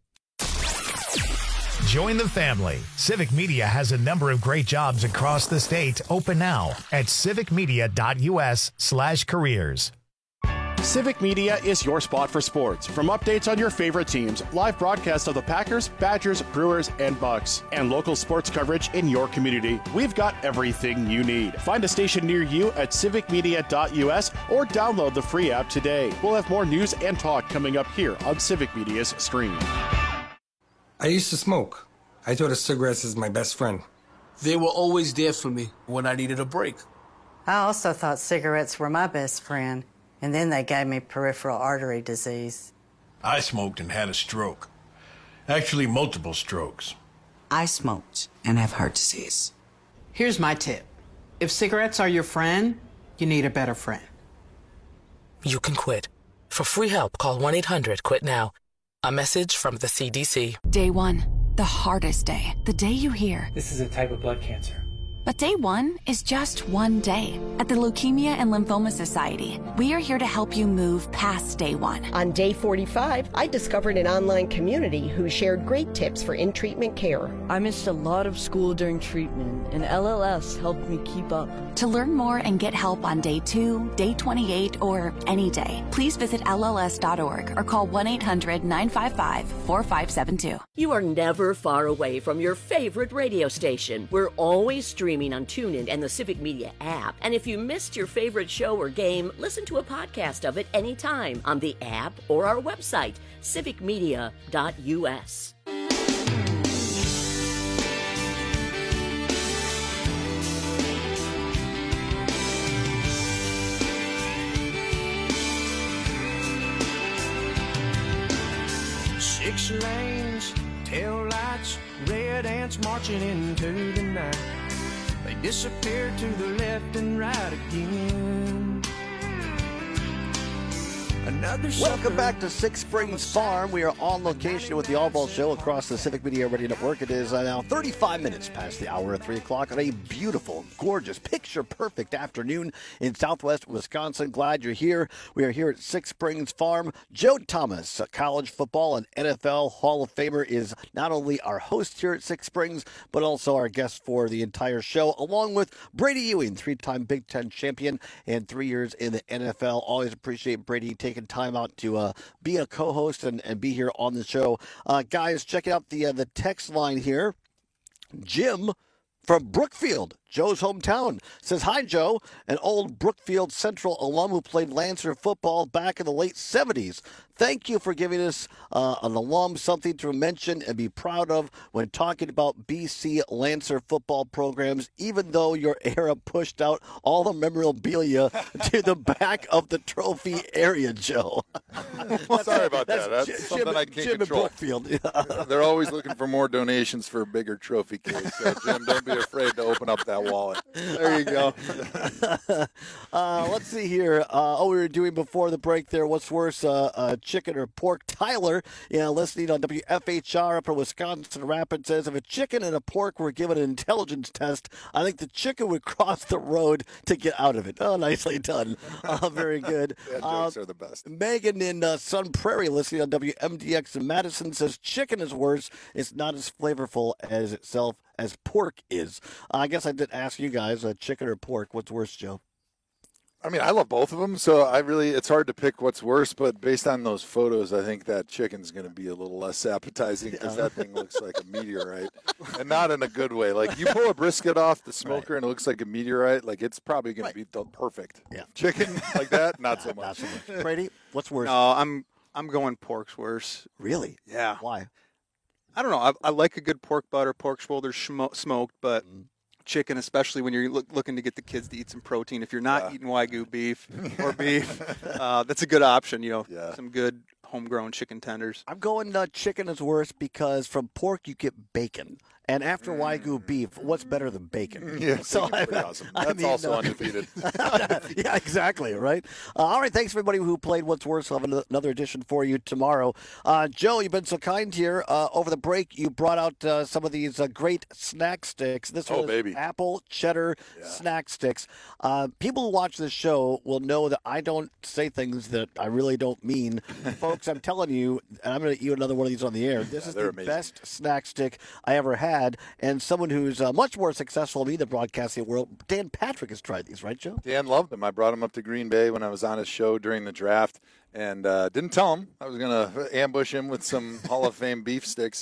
[SPEAKER 2] Join the family. Civic Media has a number of great jobs across the state. Open now at civic media dot u s slash careers.
[SPEAKER 5] Civic Media is your spot for sports. From updates on your favorite teams, live broadcasts of the Packers, Badgers, Brewers, and Bucks, and local sports coverage in your community, we've got everything you need. Find a station near you at civic media dot u s or download the free app today. We'll have more news and talk coming up here on Civic Media's stream.
[SPEAKER 8] I used to smoke. I thought of cigarettes as my best friend.
[SPEAKER 9] They were always there for me when I needed a break.
[SPEAKER 25] I also thought cigarettes were my best friend, and then they gave me peripheral artery disease.
[SPEAKER 10] I smoked and had a stroke. Actually, multiple strokes.
[SPEAKER 11] I smoked and have heart disease.
[SPEAKER 12] Here's my tip. If cigarettes are your friend, you need a better friend.
[SPEAKER 13] You can quit. For free help, call one eight hundred quit now. A message from the C D C.
[SPEAKER 14] Day one, the hardest day. The day you hear,
[SPEAKER 26] this is a type of blood cancer.
[SPEAKER 14] But day one is just one day. At the Leukemia and Lymphoma Society, we are here to help you move past day one.
[SPEAKER 3] On day forty-five, I discovered an online community who shared great tips for in-treatment care.
[SPEAKER 16] I missed a lot of school during treatment, and L L S helped me keep up.
[SPEAKER 14] To learn more and get help on day two, day twenty-eight, or any day, please visit L L S dot org or call one eight hundred nine five five four five seven two.
[SPEAKER 17] You are never far away from your favorite radio station. We're always streaming on TuneIn and the Civic Media app. And if you missed your favorite show or game, listen to a podcast of it anytime on the app or our website, civic media dot U S.
[SPEAKER 4] Six lanes, tail lights, red ants marching into the night. They disappear to the left and right again. Another
[SPEAKER 19] Welcome back to Six Springs Farm. We are on location with the All Ball Show across the Civic Media Radio Network. It is uh, now thirty-five minutes past the hour of three o'clock on a beautiful, gorgeous, picture-perfect afternoon in southwest Wisconsin. Glad you're here. We are here at Six Springs Farm. Joe Thomas, a college football and N F L Hall of Famer, is not only our host here at Six Springs, but also our guest for the entire show, along with Brady Ewing, three-time Big Ten champion and three years in the N F L. Always appreciate Brady taking time out to uh, be a co-host and, and be here on the show. Uh, guys, check out the uh, the text line here. Jim from Brookfield, Joe's hometown, says, "Hi, Joe, an old Brookfield Central alum who played Lancer football back in the late seventies. Thank you for giving us, uh, an alum, something to mention and be proud of when talking about B C Lancer football programs, even though your era pushed out all the memorabilia to the back of the trophy area, Joe."
[SPEAKER 21] Sorry about
[SPEAKER 19] that's
[SPEAKER 21] that. That's
[SPEAKER 19] Jim,
[SPEAKER 21] something I can't
[SPEAKER 19] Jim
[SPEAKER 21] control.
[SPEAKER 19] Brookfield. Yeah.
[SPEAKER 21] They're always looking for more donations for a bigger trophy case. So, Jim, don't be afraid to open up that wallet.
[SPEAKER 19] There you go. uh, let's see here. Uh, oh, we were doing before the break there. What's worse, uh, uh, chicken or pork? Tyler, you know, listening on W F H R up in Wisconsin Rapids, says, if a chicken and a pork were given an intelligence test, I think the chicken would cross the road to get out of it. Oh, nicely done. Uh, very good.
[SPEAKER 21] Yeah, jokes uh, are the best.
[SPEAKER 19] Megan in uh, Sun Prairie, listening on W M D X in Madison, says, chicken is worse. It's not as flavorful as itself as pork is. Uh, I guess I did ask you guys, uh, chicken or pork, what's worse, Joe?
[SPEAKER 21] I mean, I love both of them, so I really, it's hard to pick what's worse, but based on those photos, I think that chicken's going to be a little less appetizing because that thing looks like a meteorite, and not in a good way. Like, you pull a brisket off the smoker right. and it looks like a meteorite, like, it's probably going right. to be perfect.
[SPEAKER 19] Yeah.
[SPEAKER 21] Chicken like that, not so much.
[SPEAKER 19] Not so much. Brady, what's worse?
[SPEAKER 1] No, I'm I'm going pork's worse.
[SPEAKER 19] Really?
[SPEAKER 1] Yeah.
[SPEAKER 19] Why?
[SPEAKER 1] I don't know. I, I like a good pork butt or pork shoulder schmo- smoked, but mm. chicken, especially when you're look, looking to get the kids to eat some protein. If you're not yeah. eating Wagyu beef or beef, uh, that's a good option. You know, yeah. some good homegrown chicken tenders.
[SPEAKER 19] I'm going uh, chicken is worse because from pork you get bacon. And after mm. Wagyu beef, what's better than bacon?
[SPEAKER 21] Yeah,
[SPEAKER 19] so
[SPEAKER 21] I, awesome. That's I mean, also uh, undefeated.
[SPEAKER 19] Yeah, exactly, right? Uh, all right, thanks, everybody who played What's Worse. I'll have another edition for you tomorrow. Uh, Joe, you've been so kind here. Uh, over the break, you brought out uh, some of these uh, great snack sticks. This
[SPEAKER 21] oh,
[SPEAKER 19] one is
[SPEAKER 21] baby.
[SPEAKER 19] apple cheddar yeah. snack sticks. Uh, people who watch this show will know that I don't say things that I really don't mean. Folks, I'm telling you, and I'm going to eat another one of these on the air, this
[SPEAKER 21] yeah,
[SPEAKER 19] is the
[SPEAKER 21] amazing.
[SPEAKER 19] best snack stick I ever had. And someone who's uh, much more successful in the broadcasting world, Dan Patrick, has tried these, right, Joe?
[SPEAKER 21] Dan loved them. I brought him up to Green Bay when I was on his show during the draft and uh, didn't tell him. I was going to ambush him with some Hall of Fame beef sticks.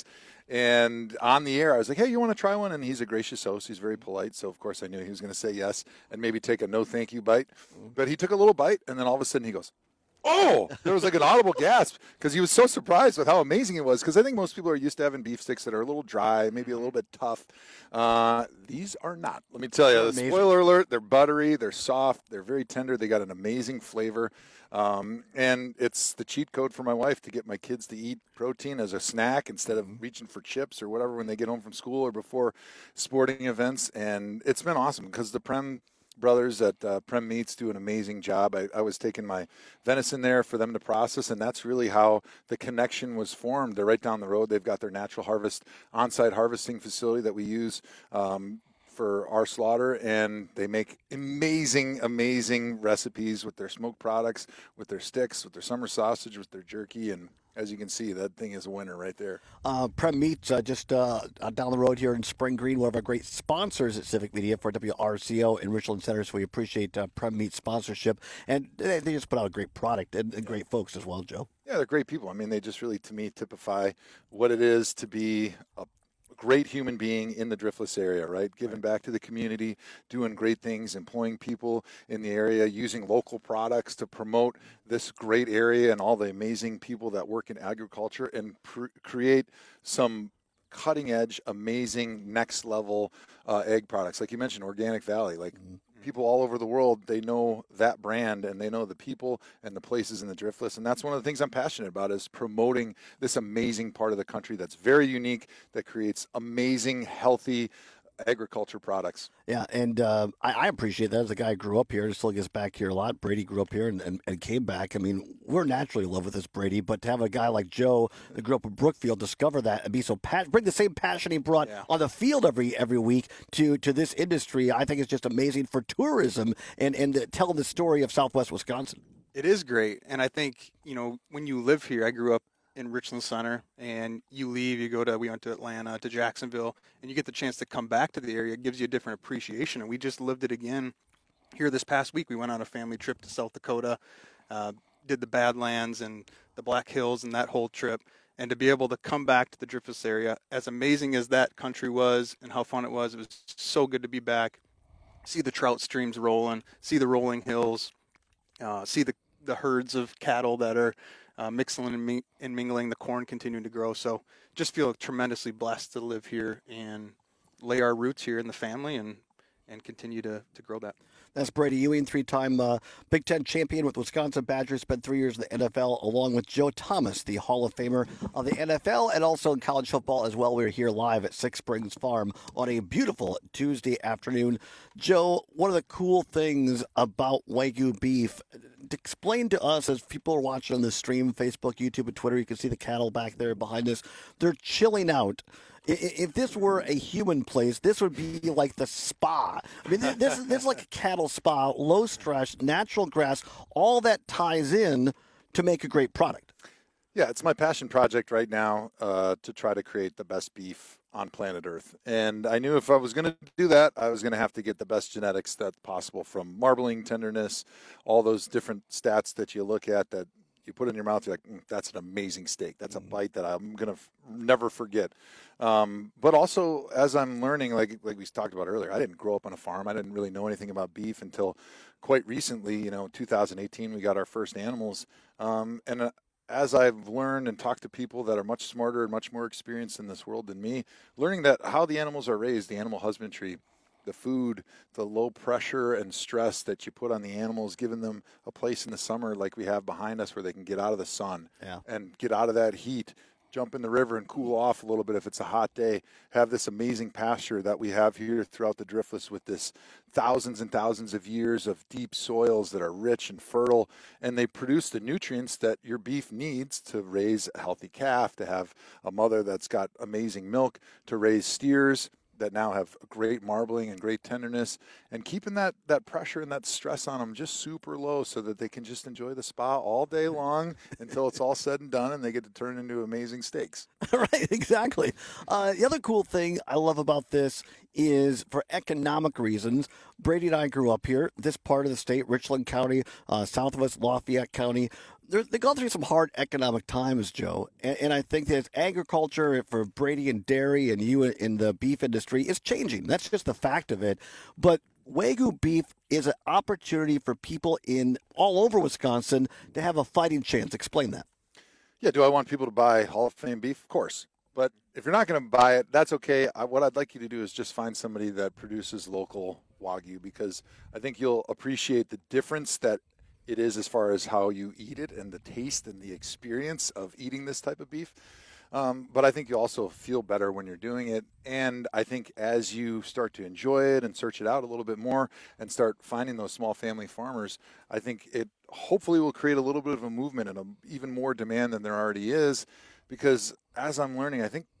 [SPEAKER 21] And on the air, I was like, hey, you want to try one? And he's a gracious host. He's very polite. So, of course, I knew he was going to say yes and maybe take a no thank you bite. But he took a little bite, and then all of a sudden he goes, oh, there was like an audible gasp because he was so surprised with how amazing it was. Because I think most people are used to having beef sticks that are a little dry, maybe a little bit tough. Uh, these are not. Let me tell you, the spoiler alert, they're buttery, they're soft, they're very tender. They got an amazing flavor. Um, and it's the cheat code for my wife to get my kids to eat protein as a snack instead of reaching for chips or whatever when they get home from school or before sporting events. And it's been awesome because the Prem brothers at uh, Prem Meats do an amazing job. I, I was taking my venison there for them to process, and that's really how the connection was formed. They're right down the road. They've got their natural harvest on-site harvesting facility that we use um, for our slaughter, and they make amazing, amazing recipes with their smoked products, with their sticks, with their summer sausage, with their jerky, and as you can see, that thing is a winner right there.
[SPEAKER 19] Uh, Prem Meats, uh, just uh, down the road here in Spring Green, one of our great sponsors at Civic Media for W R C O in Richland Center, so we appreciate uh, Prem Meats sponsorship. And they, they just put out a great product and, and great folks as well, Joe.
[SPEAKER 21] Yeah, they're great people. I mean, they just really, to me, typify what it is to be a great human being in the Driftless area, right? Giving back to the community, doing great things, employing people in the area, using local products to promote this great area and all the amazing people that work in agriculture, and pr- create some cutting edge, amazing, next level uh, egg products. Like you mentioned, Organic Valley, like mm-hmm. people all over the world, they know that brand and they know the people and the places in the Driftless. And that's one of the things I'm passionate about, is promoting this amazing part of the country that's very unique, that creates amazing, healthy agriculture products.
[SPEAKER 19] Yeah, and uh, I, I appreciate that as a guy who grew up here and still gets back here a lot. Brady grew up here and, and, and came back. I mean, we're naturally in love with this, Brady, but to have a guy like Joe that grew up in Brookfield discover that and be so pat- bring the same passion he brought yeah. on the field every every week to, to this industry, I think it's just amazing for tourism and, and to tell the story of Southwest Wisconsin.
[SPEAKER 1] It is great, and I think, you know, when you live here, I grew up in Richland Center, and you leave, you go to, we went to Atlanta, to Jacksonville, and you get the chance to come back to the area. It gives you a different appreciation, and we just lived it again here this past week. We went on a family trip to South Dakota, uh, did the Badlands and the Black Hills and that whole trip, and to be able to come back to the Driftless area, as amazing as that country was and how fun it was, it was so good to be back, see the trout streams rolling, see the rolling hills, uh, see the, the herds of cattle that are Uh, mixing and, ming- and mingling, the corn continuing to grow. So just feel tremendously blessed to live here and lay our roots here in the family and, and continue to, to grow that.
[SPEAKER 19] That's Brady Ewing, three-time uh, Big Ten champion with Wisconsin Badgers, spent three years in the N F L, along with Joe Thomas, the Hall of Famer of the N F L, and also in college football as well. We're here live at Six Springs Farm on a beautiful Tuesday afternoon. Joe, one of the cool things about Wagyu beef, explain to us, as people are watching on the stream, Facebook, YouTube, and Twitter, you can see the cattle back there behind us. They're chilling out. If this were a human place, this would be like the spa. I mean, this is this is like a cattle spa, low stress, natural grass. All that ties in to make a great product.
[SPEAKER 21] Yeah, it's my passion project right now uh, to try to create the best beef on planet Earth. And I knew if I was going to do that, I was going to have to get the best genetics that's possible, from marbling, tenderness, all those different stats that you look at that you put in your mouth, you're like, mm, that's an amazing steak. That's a bite that I'm going to f- never forget. Um, but also, as I'm learning, like like we talked about earlier, I didn't grow up on a farm. I didn't really know anything about beef until quite recently. You know, two thousand eighteen, we got our first animals. Um, and uh, as I've learned and talked to people that are much smarter and much more experienced in this world than me, learning that how the animals are raised, the animal husbandry, the food, the low pressure and stress that you put on the animals, giving them a place in the summer like we have behind us where they can get out of the sun
[SPEAKER 19] yeah.
[SPEAKER 21] and get out of that heat, jump in the river and cool off a little bit if it's a hot day, have this amazing pasture that we have here throughout the Driftless with this thousands and thousands of years of deep soils that are rich and fertile, and they produce the nutrients that your beef needs to raise a healthy calf, to have a mother that's got amazing milk, to raise steers that now have great marbling and great tenderness, and keeping that, that pressure and that stress on them just super low so that they can just enjoy the spa all day long until it's all said and done and they get to turn into amazing steaks.
[SPEAKER 19] Right, exactly. Uh, the other cool thing I love about this is, for economic reasons, Brady and I grew up here, this part of the state, Richland County, uh, south of us, Lafayette County. They're, they've gone through some hard economic times, Joe, and, and I think that agriculture for Brady and dairy and you in the beef industry is changing. That's just the fact of it. But Wagyu beef is an opportunity for people in all over Wisconsin to have a fighting chance. Explain that.
[SPEAKER 21] Yeah, do I want people to buy Hall of Fame beef? Of course. But if you're not going to buy it, that's okay. I, what I'd like you to do is just find somebody that produces local Wagyu, because I think you'll appreciate the difference that it is as far as how you eat it and the taste and the experience of eating this type of beef. Um, but I think you also feel better when you're doing it. And I think as you start to enjoy it and search it out a little bit more and start finding those small family farmers, I think it hopefully will create a little bit of a movement and a, even more demand than there already is. Because as I'm learning, I think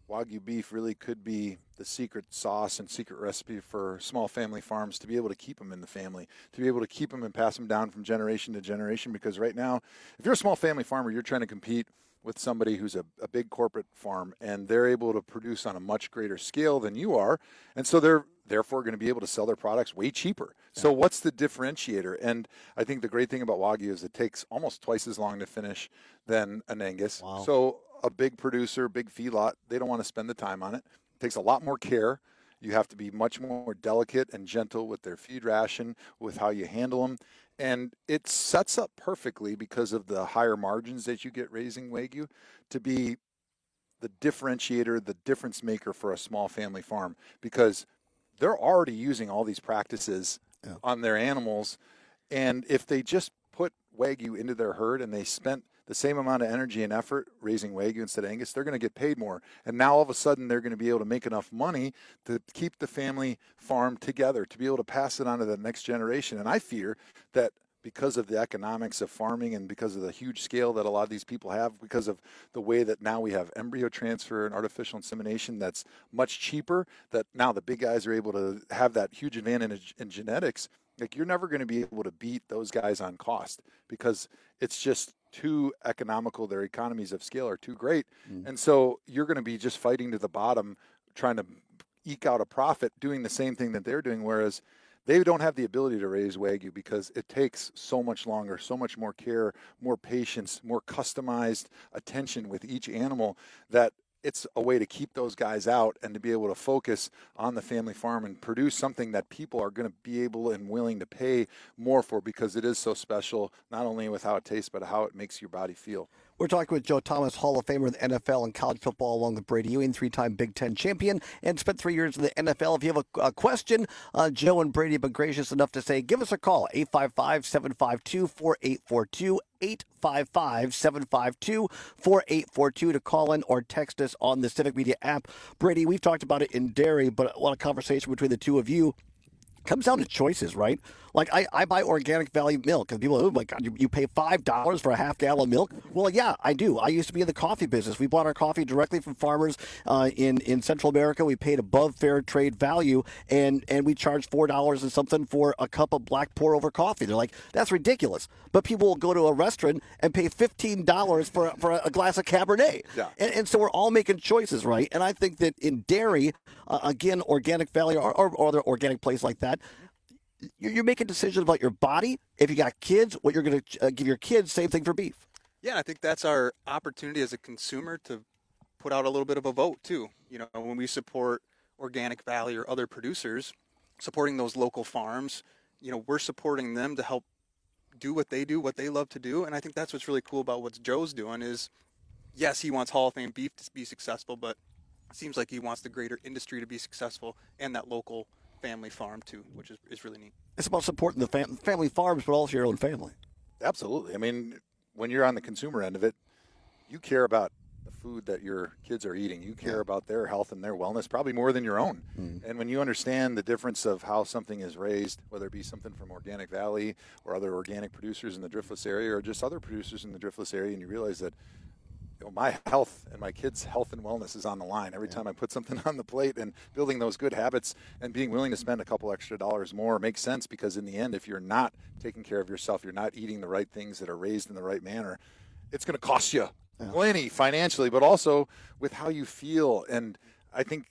[SPEAKER 21] Wagyu beef really could be the secret sauce and secret recipe for small family farms to be able to keep them in the family, to be able to keep them and pass them down from generation to generation. Because right now, if you're a small family farmer, you're trying to compete with somebody who's a, a big corporate farm, and they're able to produce on a much greater scale than you are. And so they're therefore going to be able to sell their products way cheaper. Yeah. So what's the differentiator? And I think the great thing about Wagyu is it takes almost twice as long to finish than an Angus.
[SPEAKER 19] Wow.
[SPEAKER 21] So a big producer, big feedlot, they don't want to spend the time on it. It takes a lot more care. You have to be much more delicate and gentle with their feed ration, with how you handle them. And it sets up perfectly, because of the higher margins that you get raising Wagyu, to be the differentiator, the difference maker for a small family farm, because they're already using all these practices yeah. on their animals. And if they just put Wagyu into their herd and they spent the same amount of energy and effort raising Wagyu instead of Angus, they're going to get paid more. And now all of a sudden they're going to be able to make enough money to keep the family farm together, to be able to pass it on to the next generation. And I fear that because of the economics of farming and because of the huge scale that a lot of these people have, because of the way that now we have embryo transfer and artificial insemination that's much cheaper, that now the big guys are able to have that huge advantage in genetics. Like, you're never going to be able to beat those guys on cost, because it's just too economical. Their economies of scale are too great. Mm. And so you're going to be just fighting to the bottom, trying to eke out a profit, doing the same thing that they're doing, whereas they don't have the ability to raise Wagyu because it takes so much longer, so much more care, more patience, more customized attention with each animal, that it's a way to keep those guys out and to be able to focus on the family farm and produce something that people are going to be able and willing to pay more for, because it is so special, not only with how it tastes, but how it makes your body feel.
[SPEAKER 19] We're talking with Joe Thomas, Hall of Famer in the N F L and college football, along with Brady Ewing, three-time Big Ten champion, and spent three years in the N F L. If you have a, a question, uh, Joe and Brady have been gracious enough to say, give us a call, eight five five, seven five two, four eight four two, eight five five, seven five two, four eight four two to call in or text us on the Civic Media app. Brady, we've talked about it in dairy, but a lot of conversation between the two of you comes down to choices, right? Like, I, I buy organic value milk, and people are, oh my God, you, you pay five dollars for a half gallon of milk? Well, yeah, I do. I used to be in the coffee business. We bought our coffee directly from farmers uh, in, in Central America. We paid above fair trade value, and, and we charged four dollars and something for a cup of black pour-over coffee. They're like, that's ridiculous. But people will go to a restaurant and pay fifteen dollars for, for a glass of Cabernet. Yeah. And, and so we're all making choices, right? And I think that in dairy, uh, again, organic value or, or, or other organic place like that, you're making decisions about your body. If you got kids, what you're going to uh, give your kids, same thing for beef.
[SPEAKER 1] Yeah, I think that's our opportunity as a consumer to put out a little bit of a vote, too. You know, when we support Organic Valley or other producers, supporting those local farms, you know, we're supporting them to help do what they do, what they love to do. And I think that's what's really cool about what Joe's doing is, yes, he wants Hall of Fame beef to be successful, but it seems like he wants the greater industry to be successful and that local family farm too, which is, is really neat.
[SPEAKER 19] It's about supporting the fam- family farms, but also your own family.
[SPEAKER 21] Absolutely. I mean, when you're on the consumer end of it, you care about the food that your kids are eating. You care yeah. about their health and their wellness probably more than your own. Mm. And when you understand the difference of how something is raised, whether it be something from Organic Valley or other organic producers in the Driftless area or just other producers in the Driftless area, and you realize that, you know, my health and my kids' health and wellness is on the line every yeah. time I put something on the plate, and building those good habits and being willing to spend a couple extra dollars more makes sense, because in the end, if you're not taking care of yourself, you're not eating the right things that are raised in the right manner, it's going to cost you yeah. plenty financially, but also with how you feel. And I think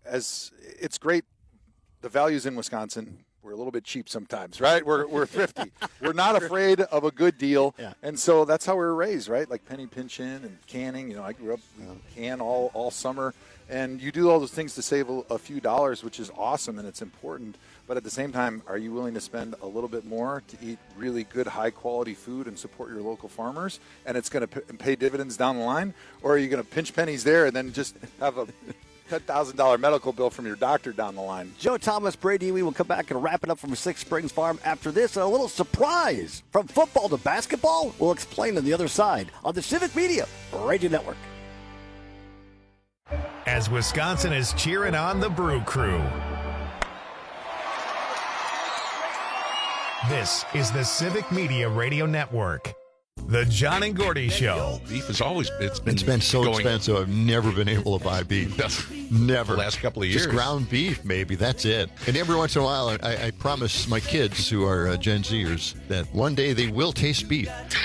[SPEAKER 21] as it's great, the values in Wisconsin, we're a little bit cheap sometimes, right? We're we're thrifty. We're not afraid of a good deal. Yeah. And so that's how we were raised, right? Like penny pinching and canning. You know, I grew up yeah. can all, all summer. And you do all those things to save a, a few dollars, which is awesome and it's important. But at the same time, are you willing to spend a little bit more to eat really good, high-quality food and support your local farmers? And it's going to p- pay dividends down the line? Or are you going to pinch pennies there and then just have a ten thousand dollars medical bill from your doctor down the line?
[SPEAKER 19] Joe Thomas, Brady, we will come back and wrap it up from Six Springs Farm after this. And a little surprise from football to basketball. We'll explain on the other side on the Civic Media Radio Network.
[SPEAKER 2] As Wisconsin is cheering on the Brew Crew, this is the Civic Media Radio Network. The John and Gordy Show.
[SPEAKER 7] Beef has always it's been
[SPEAKER 15] It's been so
[SPEAKER 7] going,
[SPEAKER 15] expensive. I've never been able to buy beef. Never.
[SPEAKER 7] The last couple of years.
[SPEAKER 15] Just ground beef, maybe. That's it. And every once in a while, I, I promise my kids, who are uh, Gen Zers, that one day they will taste beef.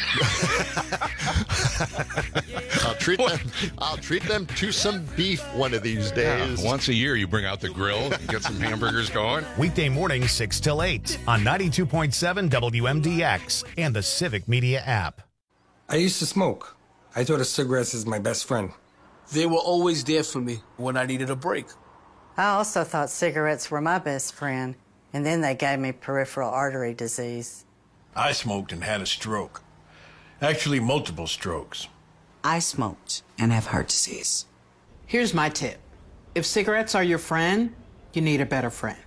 [SPEAKER 15] I'll treat them. I'll treat them to some beef one of these days.
[SPEAKER 7] Yeah, once a year, you bring out the grill, and get some hamburgers going.
[SPEAKER 2] Weekday mornings six till eight on ninety-two point seven W M D X and the Civic Media app.
[SPEAKER 8] I used to smoke. I thought of cigarettes as my best friend.
[SPEAKER 9] They were always there for me when I needed a break.
[SPEAKER 25] I also thought cigarettes were my best friend, and then they gave me peripheral artery disease.
[SPEAKER 10] I smoked and had a stroke. Actually, multiple strokes.
[SPEAKER 11] I smoked and have heart disease.
[SPEAKER 12] Here's my tip. If cigarettes are your friend, you need a better friend.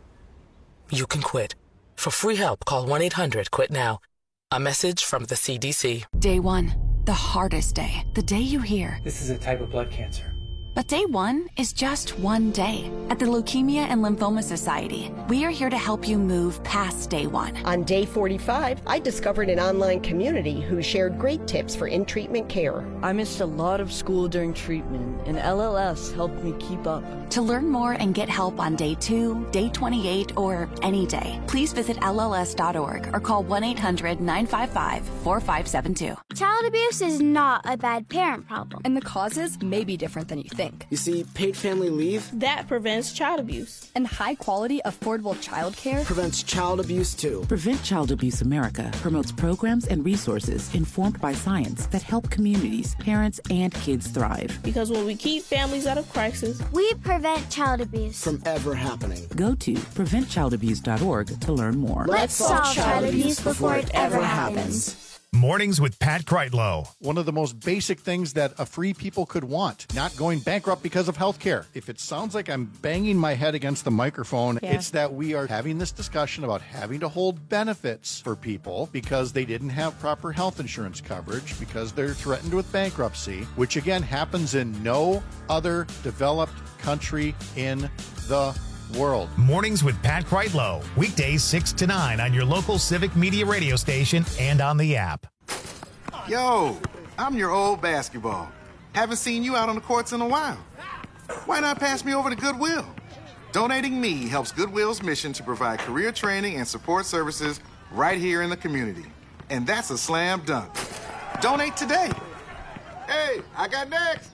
[SPEAKER 13] You can quit. For free help, call one eight hundred quit now. A message from the C D C.
[SPEAKER 14] Day one, the hardest day. The day you hear.
[SPEAKER 20] This is a type of blood cancer.
[SPEAKER 14] But day one is just one day. At the Leukemia and Lymphoma Society, we are here to help you move past day one.
[SPEAKER 3] On day forty-five, I discovered an online community who shared great tips for in-treatment care.
[SPEAKER 16] I missed a lot of school during treatment, and L L S helped me keep up.
[SPEAKER 14] To learn more and get help on day two, day twenty-eight, or any day, please visit L L S dot org or call one eight hundred nine five five four five seven two.
[SPEAKER 23] Child abuse is not a bad parent problem.
[SPEAKER 24] And the causes may be different than you think.
[SPEAKER 9] You see, paid family leave
[SPEAKER 23] That prevents child abuse.
[SPEAKER 24] And high-quality, affordable childcare
[SPEAKER 9] prevents child abuse, too.
[SPEAKER 26] Prevent Child Abuse America promotes programs and resources informed by science that help communities, parents, and kids thrive.
[SPEAKER 23] Because when we keep families out of crisis, we prevent child abuse
[SPEAKER 9] from ever happening.
[SPEAKER 26] Go to prevent child abuse dot org to learn more.
[SPEAKER 23] Let's solve child abuse before it ever happens.
[SPEAKER 2] Mornings with Pat Kreitlow.
[SPEAKER 5] One of the most basic things that a free people could want, not going bankrupt because of health care. If it sounds like I'm banging my head against the microphone,
[SPEAKER 23] Yeah.
[SPEAKER 5] it's that we are having this discussion about having to hold benefits for people because they didn't have proper health insurance coverage, because they're threatened with bankruptcy, which again happens in no other developed country in the world.
[SPEAKER 2] Mornings with Pat Kreitlow. Weekdays six to nine on your local Civic Media radio station and on the app.
[SPEAKER 27] Yo, I'm your old basketball. Haven't seen you out on the courts in a while. Why not pass me over to Goodwill? Donating me helps Goodwill's mission to provide career training and support services right here in the community. And that's a slam dunk. Donate today. Hey, I got next.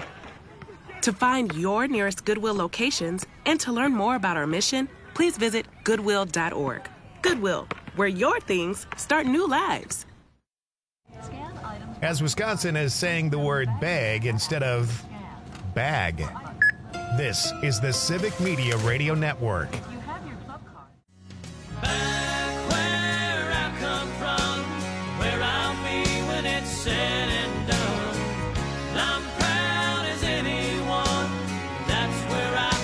[SPEAKER 28] To find your nearest Goodwill locations and to learn more about our mission, please visit goodwill dot org. Goodwill, where your things start new lives.
[SPEAKER 2] As Wisconsin is saying the word bag instead of bag. This is the Civic Media Radio Network.
[SPEAKER 4] Back where I come from, where I'll be when it's said and done. And I'm proud as anyone, that's where I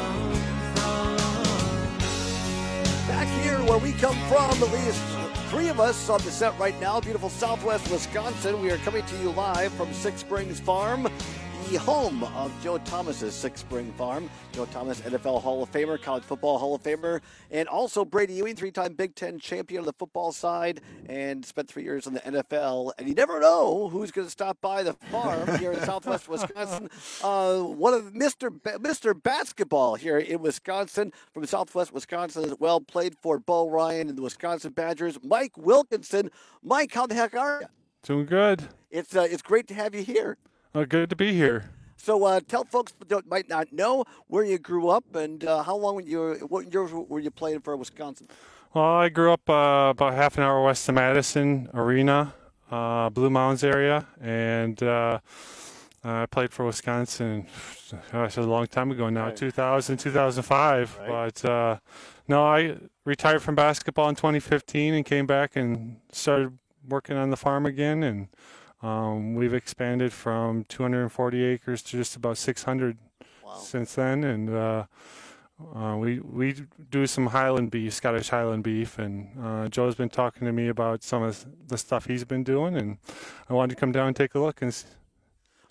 [SPEAKER 4] come from.
[SPEAKER 19] Back here where we come from, at least three of us on the set right now. Beautiful Southwest Wisconsin. We are coming to you live from Six Springs Farm, the home of Joe Thomas's Six Spring Farm. Joe Thomas, N F L Hall of Famer, College Football Hall of Famer, and also Brady Ewing, three-time Big Ten champion on the football side, and spent three years in the N F L. And you never know who's going to stop by the farm here in Southwest Wisconsin. Uh, one of Mister Ba- Mister Basketball here in Wisconsin, from Southwest Wisconsin as well, played for Bo Ryan and the Wisconsin Badgers. Mike Wilkinson. Mike, how the heck are you?
[SPEAKER 29] Doing good.
[SPEAKER 19] It's uh, it's great to have you here.
[SPEAKER 29] Uh, good to be here.
[SPEAKER 19] So uh, tell folks that might not know where you grew up and uh, how long were you, what years were you playing for Wisconsin?
[SPEAKER 29] Well, I grew up uh, about half an hour west of Madison Arena, uh, Blue Mounds area, and uh, I played for Wisconsin. Gosh, a long time ago now, right. two thousand, two thousand five. Right. But uh, no, I retired from basketball in twenty fifteen and came back and started working on the farm again, and Um, we've expanded from two hundred forty acres to just about six hundred wow. since then, and uh, uh, we we do some Highland beef, Scottish Highland beef, and uh, Joe's been talking to me about some of the stuff he's been doing, and I wanted to come down and take a look. And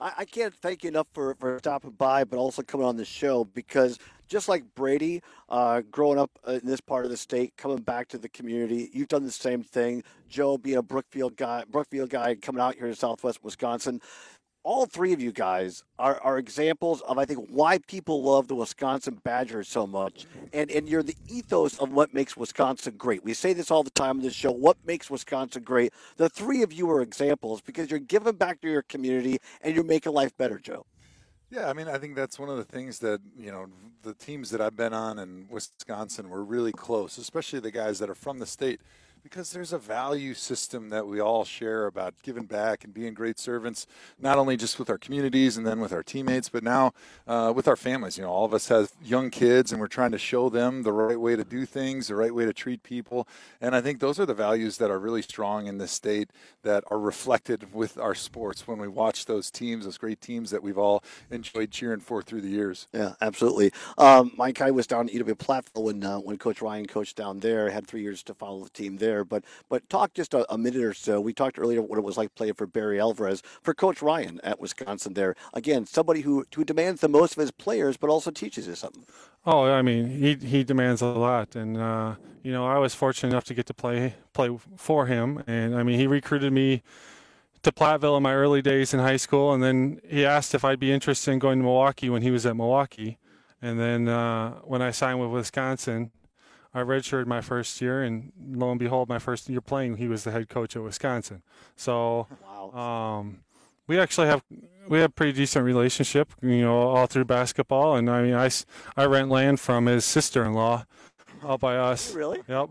[SPEAKER 19] I, I can't thank you enough for, for stopping by, but also coming on the show, because just like Brady, uh, growing up in this part of the state, coming back to the community, you've done the same thing. Joe, being a Brookfield guy, Brookfield guy, coming out here to Southwest Wisconsin. All three of you guys are, are examples of, I think, why people love the Wisconsin Badgers so much. And, and you're the ethos of what makes Wisconsin great. We say this all the time on this show. What makes Wisconsin great? The three of you are examples because you're giving back to your community and you're making life better, Joe.
[SPEAKER 1] Yeah, I mean, I think that's one of the things that, you know, the teams that I've been on in Wisconsin were really close, especially the guys that are from the state, because there's a value system that we all share about giving back and being great servants, not only just with our communities and then with our teammates, but now uh, with our families. You know, all of us have young kids, and we're trying to show them the right way to do things, the right way to treat people. And I think those are the values that are really strong in this state that are reflected with our sports when we watch those teams, those great teams that we've all enjoyed cheering for through the years.
[SPEAKER 19] Yeah, absolutely. Um, Mike, I was down at E W Platteville when, uh, when Coach Ryan coached down there. Had three years to follow the team there. But but talk just a, a minute or so. We talked earlier what it was like playing for Barry Alvarez, for Coach Ryan at Wisconsin there. Again, somebody who, who demands the most of his players, but also teaches you something.
[SPEAKER 29] Oh, I mean, he he demands a lot, and uh, you know, I was fortunate enough to get to play play for him, and I mean, he recruited me to Platteville in my early days in high school, and then he asked if I'd be interested in going to Milwaukee when he was at Milwaukee, and then uh, when I signed with Wisconsin, I redshirted my first year, and lo and behold, my first year playing, he was the head coach at Wisconsin. So wow. um, we actually have we have a pretty decent relationship, you know, all through basketball. And I mean, I, I rent land from his sister-in-law out by us.
[SPEAKER 19] Really?
[SPEAKER 29] Yep.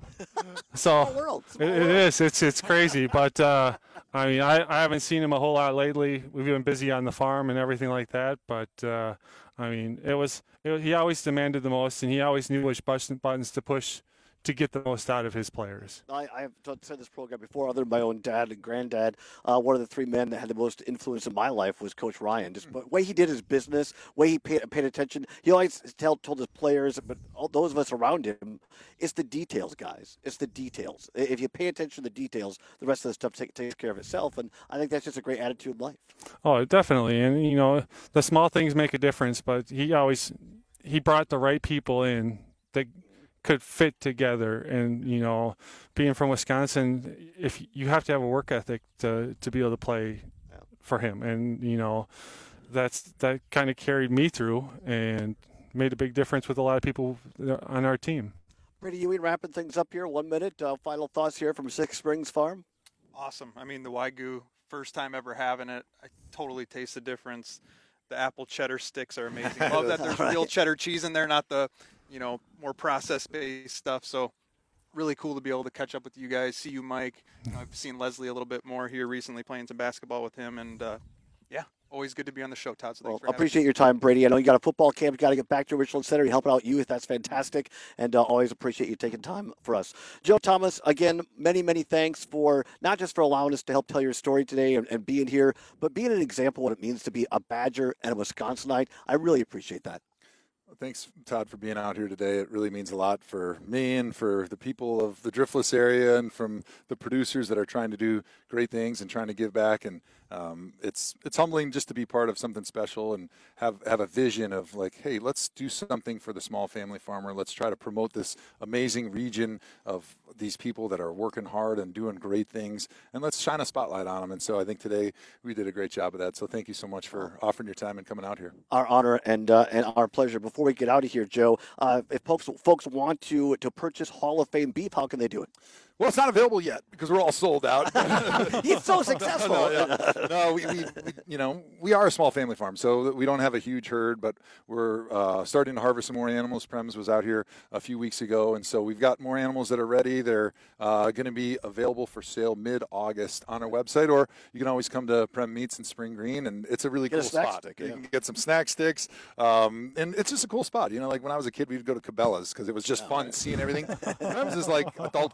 [SPEAKER 29] So
[SPEAKER 19] Small world. Small
[SPEAKER 29] it, it
[SPEAKER 19] world.
[SPEAKER 29] is. It's it's crazy, but uh, I mean, I, I haven't seen him a whole lot lately. We've been busy on the farm and everything like that, but. Uh, I mean, it was, it, he always demanded the most, and he always knew which buttons to push to get the most out of his players.
[SPEAKER 19] I, I have said this program before, other than my own dad and granddad. Uh, one of the three men that had the most influence in my life was Coach Ryan. Just the way he did his business, way he paid, paid attention. He always tell, told his players, but all those of us around him, it's the details, guys. It's the details. If you pay attention to the details, the rest of the stuff take, takes care of itself. And I think that's just a great attitude in life.
[SPEAKER 29] Oh, definitely. And, you know, the small things make a difference, but he always, he brought the right people in that could fit together. And, you know, being from Wisconsin, if you have to have a work ethic to, to be able to play for him. And, you know, that's, that kind of carried me through and made a big difference with a lot of people on our team.
[SPEAKER 19] Brady Ewing wrapping things up here. One minute. Uh, final thoughts here from Six Springs Farm.
[SPEAKER 6] Awesome. I mean, the Wagyu, first time ever having it. I totally taste the difference. The apple cheddar sticks are amazing. Love that there's real cheddar cheese in there, not the, you know, more processed-based stuff. So really cool to be able to catch up with you guys, see you, Mike. You know, I've seen Leslie a little bit more here recently, playing some basketball with him. And, uh, yeah, always good to be on the show, Todd. So
[SPEAKER 19] well,
[SPEAKER 6] for
[SPEAKER 19] appreciate
[SPEAKER 6] me.
[SPEAKER 19] your time, Brady. I know you got a football camp. You got to get back to Richland Center. You're helping out youth. That's fantastic. And uh, always appreciate you taking time for us. Joe Thomas, again, many, many thanks for not just for allowing us to help tell your story today and, and being here, but being an example of what it means to be a Badger and a Wisconsinite. I really appreciate that.
[SPEAKER 1] Thanks, Todd, for being out here today. It really means a lot for me and for the people of the Driftless area and from the producers that are trying to do great things and trying to give back. And um, it's it's humbling just to be part of something special and have, have a vision of like, hey, let's do something for the small family farmer. Let's try to promote this amazing region of these people that are working hard and doing great things. And let's shine a spotlight on them. And so I think today we did a great job of that. So thank you so much for offering your time and coming out here.
[SPEAKER 19] Our honor and uh, and our pleasure. Before we get out of here, Joe, uh, if folks folks want to to purchase Hall of Fame beef, how can they do it?
[SPEAKER 1] Well, it's not available yet because we're all sold out.
[SPEAKER 19] He's so successful.
[SPEAKER 1] no, yeah. no we, we, we, you know, we are a small family farm, so we don't have a huge herd, but we're uh, starting to harvest some more animals. Prems was out here a few weeks ago, and so we've got more animals that are ready. They're uh, going to be available for sale mid-August on our website, or you can always come to Prem Meats in Spring Green, and it's a really
[SPEAKER 19] get
[SPEAKER 1] cool
[SPEAKER 19] a snack
[SPEAKER 1] spot.
[SPEAKER 19] Stick,
[SPEAKER 1] you
[SPEAKER 19] yeah.
[SPEAKER 1] can get some snack sticks, um, and it's just a cool spot. You know, like when I was a kid, we'd go to Cabela's because it was just
[SPEAKER 19] yeah,
[SPEAKER 1] fun
[SPEAKER 19] right.
[SPEAKER 1] seeing everything. Prems is like adult Cabela's.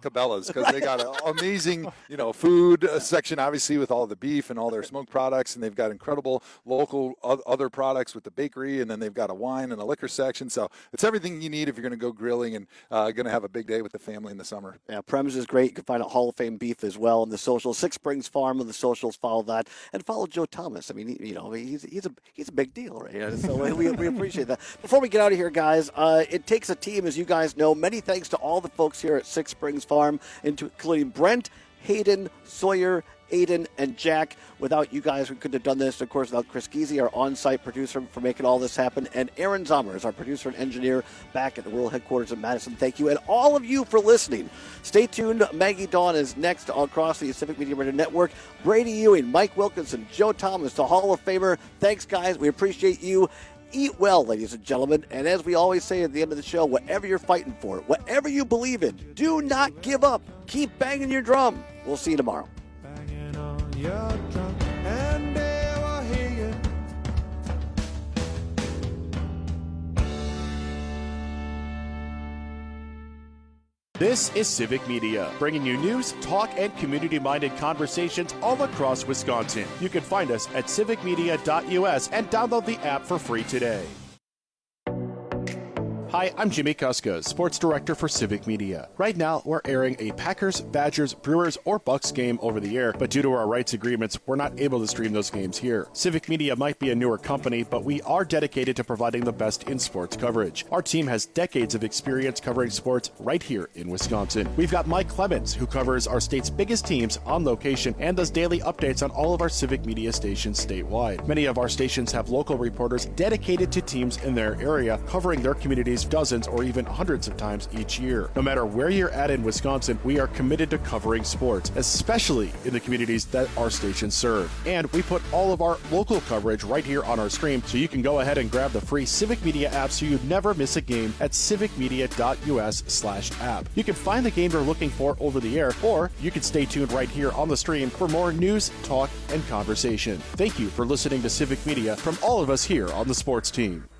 [SPEAKER 1] because they got an amazing, you know, food section, obviously, with all the beef and all their smoked products, and they've got incredible local other products with the bakery, and then they've got a wine and a liquor section. So it's everything you need if you're going to go grilling and uh, going to have a big day with the family in the summer.
[SPEAKER 19] Yeah, Prems is great. You can find out Hall of Fame beef as well on the socials. Six Springs Farm on the socials. Follow that and follow Joe Thomas. I mean, he, you know, he's he's a he's a big deal, right? So we, we appreciate that. Before we get out of here, guys, uh, it takes a team, as you guys know. Many thanks to all the folks here at Six Springs Farm, including Brent, Hayden, Sawyer, Aiden, and Jack. Without you guys, we couldn't have done this. Of course, without Chris Geezy, our on-site producer, for making all this happen, and Aaron Zomer is our producer and engineer back at the world headquarters in Madison. Thank you, and all of you for listening. Stay tuned. Maggie Dawn is next across the Civic Media Radio Network. Brady Ewing, Mike Wilkinson, Joe Thomas, the Hall of Famer. Thanks, guys. We appreciate you. Eat well, ladies and gentlemen. And as we always say at the end of the show, whatever you're fighting for, whatever you believe in, do not give up. Keep banging your drum. We'll see you tomorrow.
[SPEAKER 4] Your drum, and they will hear you.
[SPEAKER 5] This is Civic Media, bringing you news, talk, and community-minded conversations all across Wisconsin. You can find us at civic media dot U S and download the app for free today. Hi, I'm Jimmy Kuska, Sports Director for Civic Media. Right now, we're airing a Packers, Badgers, Brewers, or Bucks game over the air, but due to our rights agreements, we're not able to stream those games here. Civic Media might be a newer company, but we are dedicated to providing the best in sports coverage. Our team has decades of experience covering sports right here in Wisconsin. We've got Mike Clemens, who covers our state's biggest teams on location and does daily updates on all of our Civic Media stations statewide. Many of our stations have local reporters dedicated to teams in their area, covering their communities dozens or even hundreds of times each year. No matter where you're at in Wisconsin, we are committed to covering sports, especially in the communities that our stations serve. And we put all of our local coverage right here on our stream, so you can go ahead and grab the free Civic Media app so you never miss a game at civic media dot U S slash app. You can find the game you're looking for over the air, or you can stay tuned right here on the stream for more news, talk, and conversation. Thank you for listening to Civic Media from all of us here on the sports team.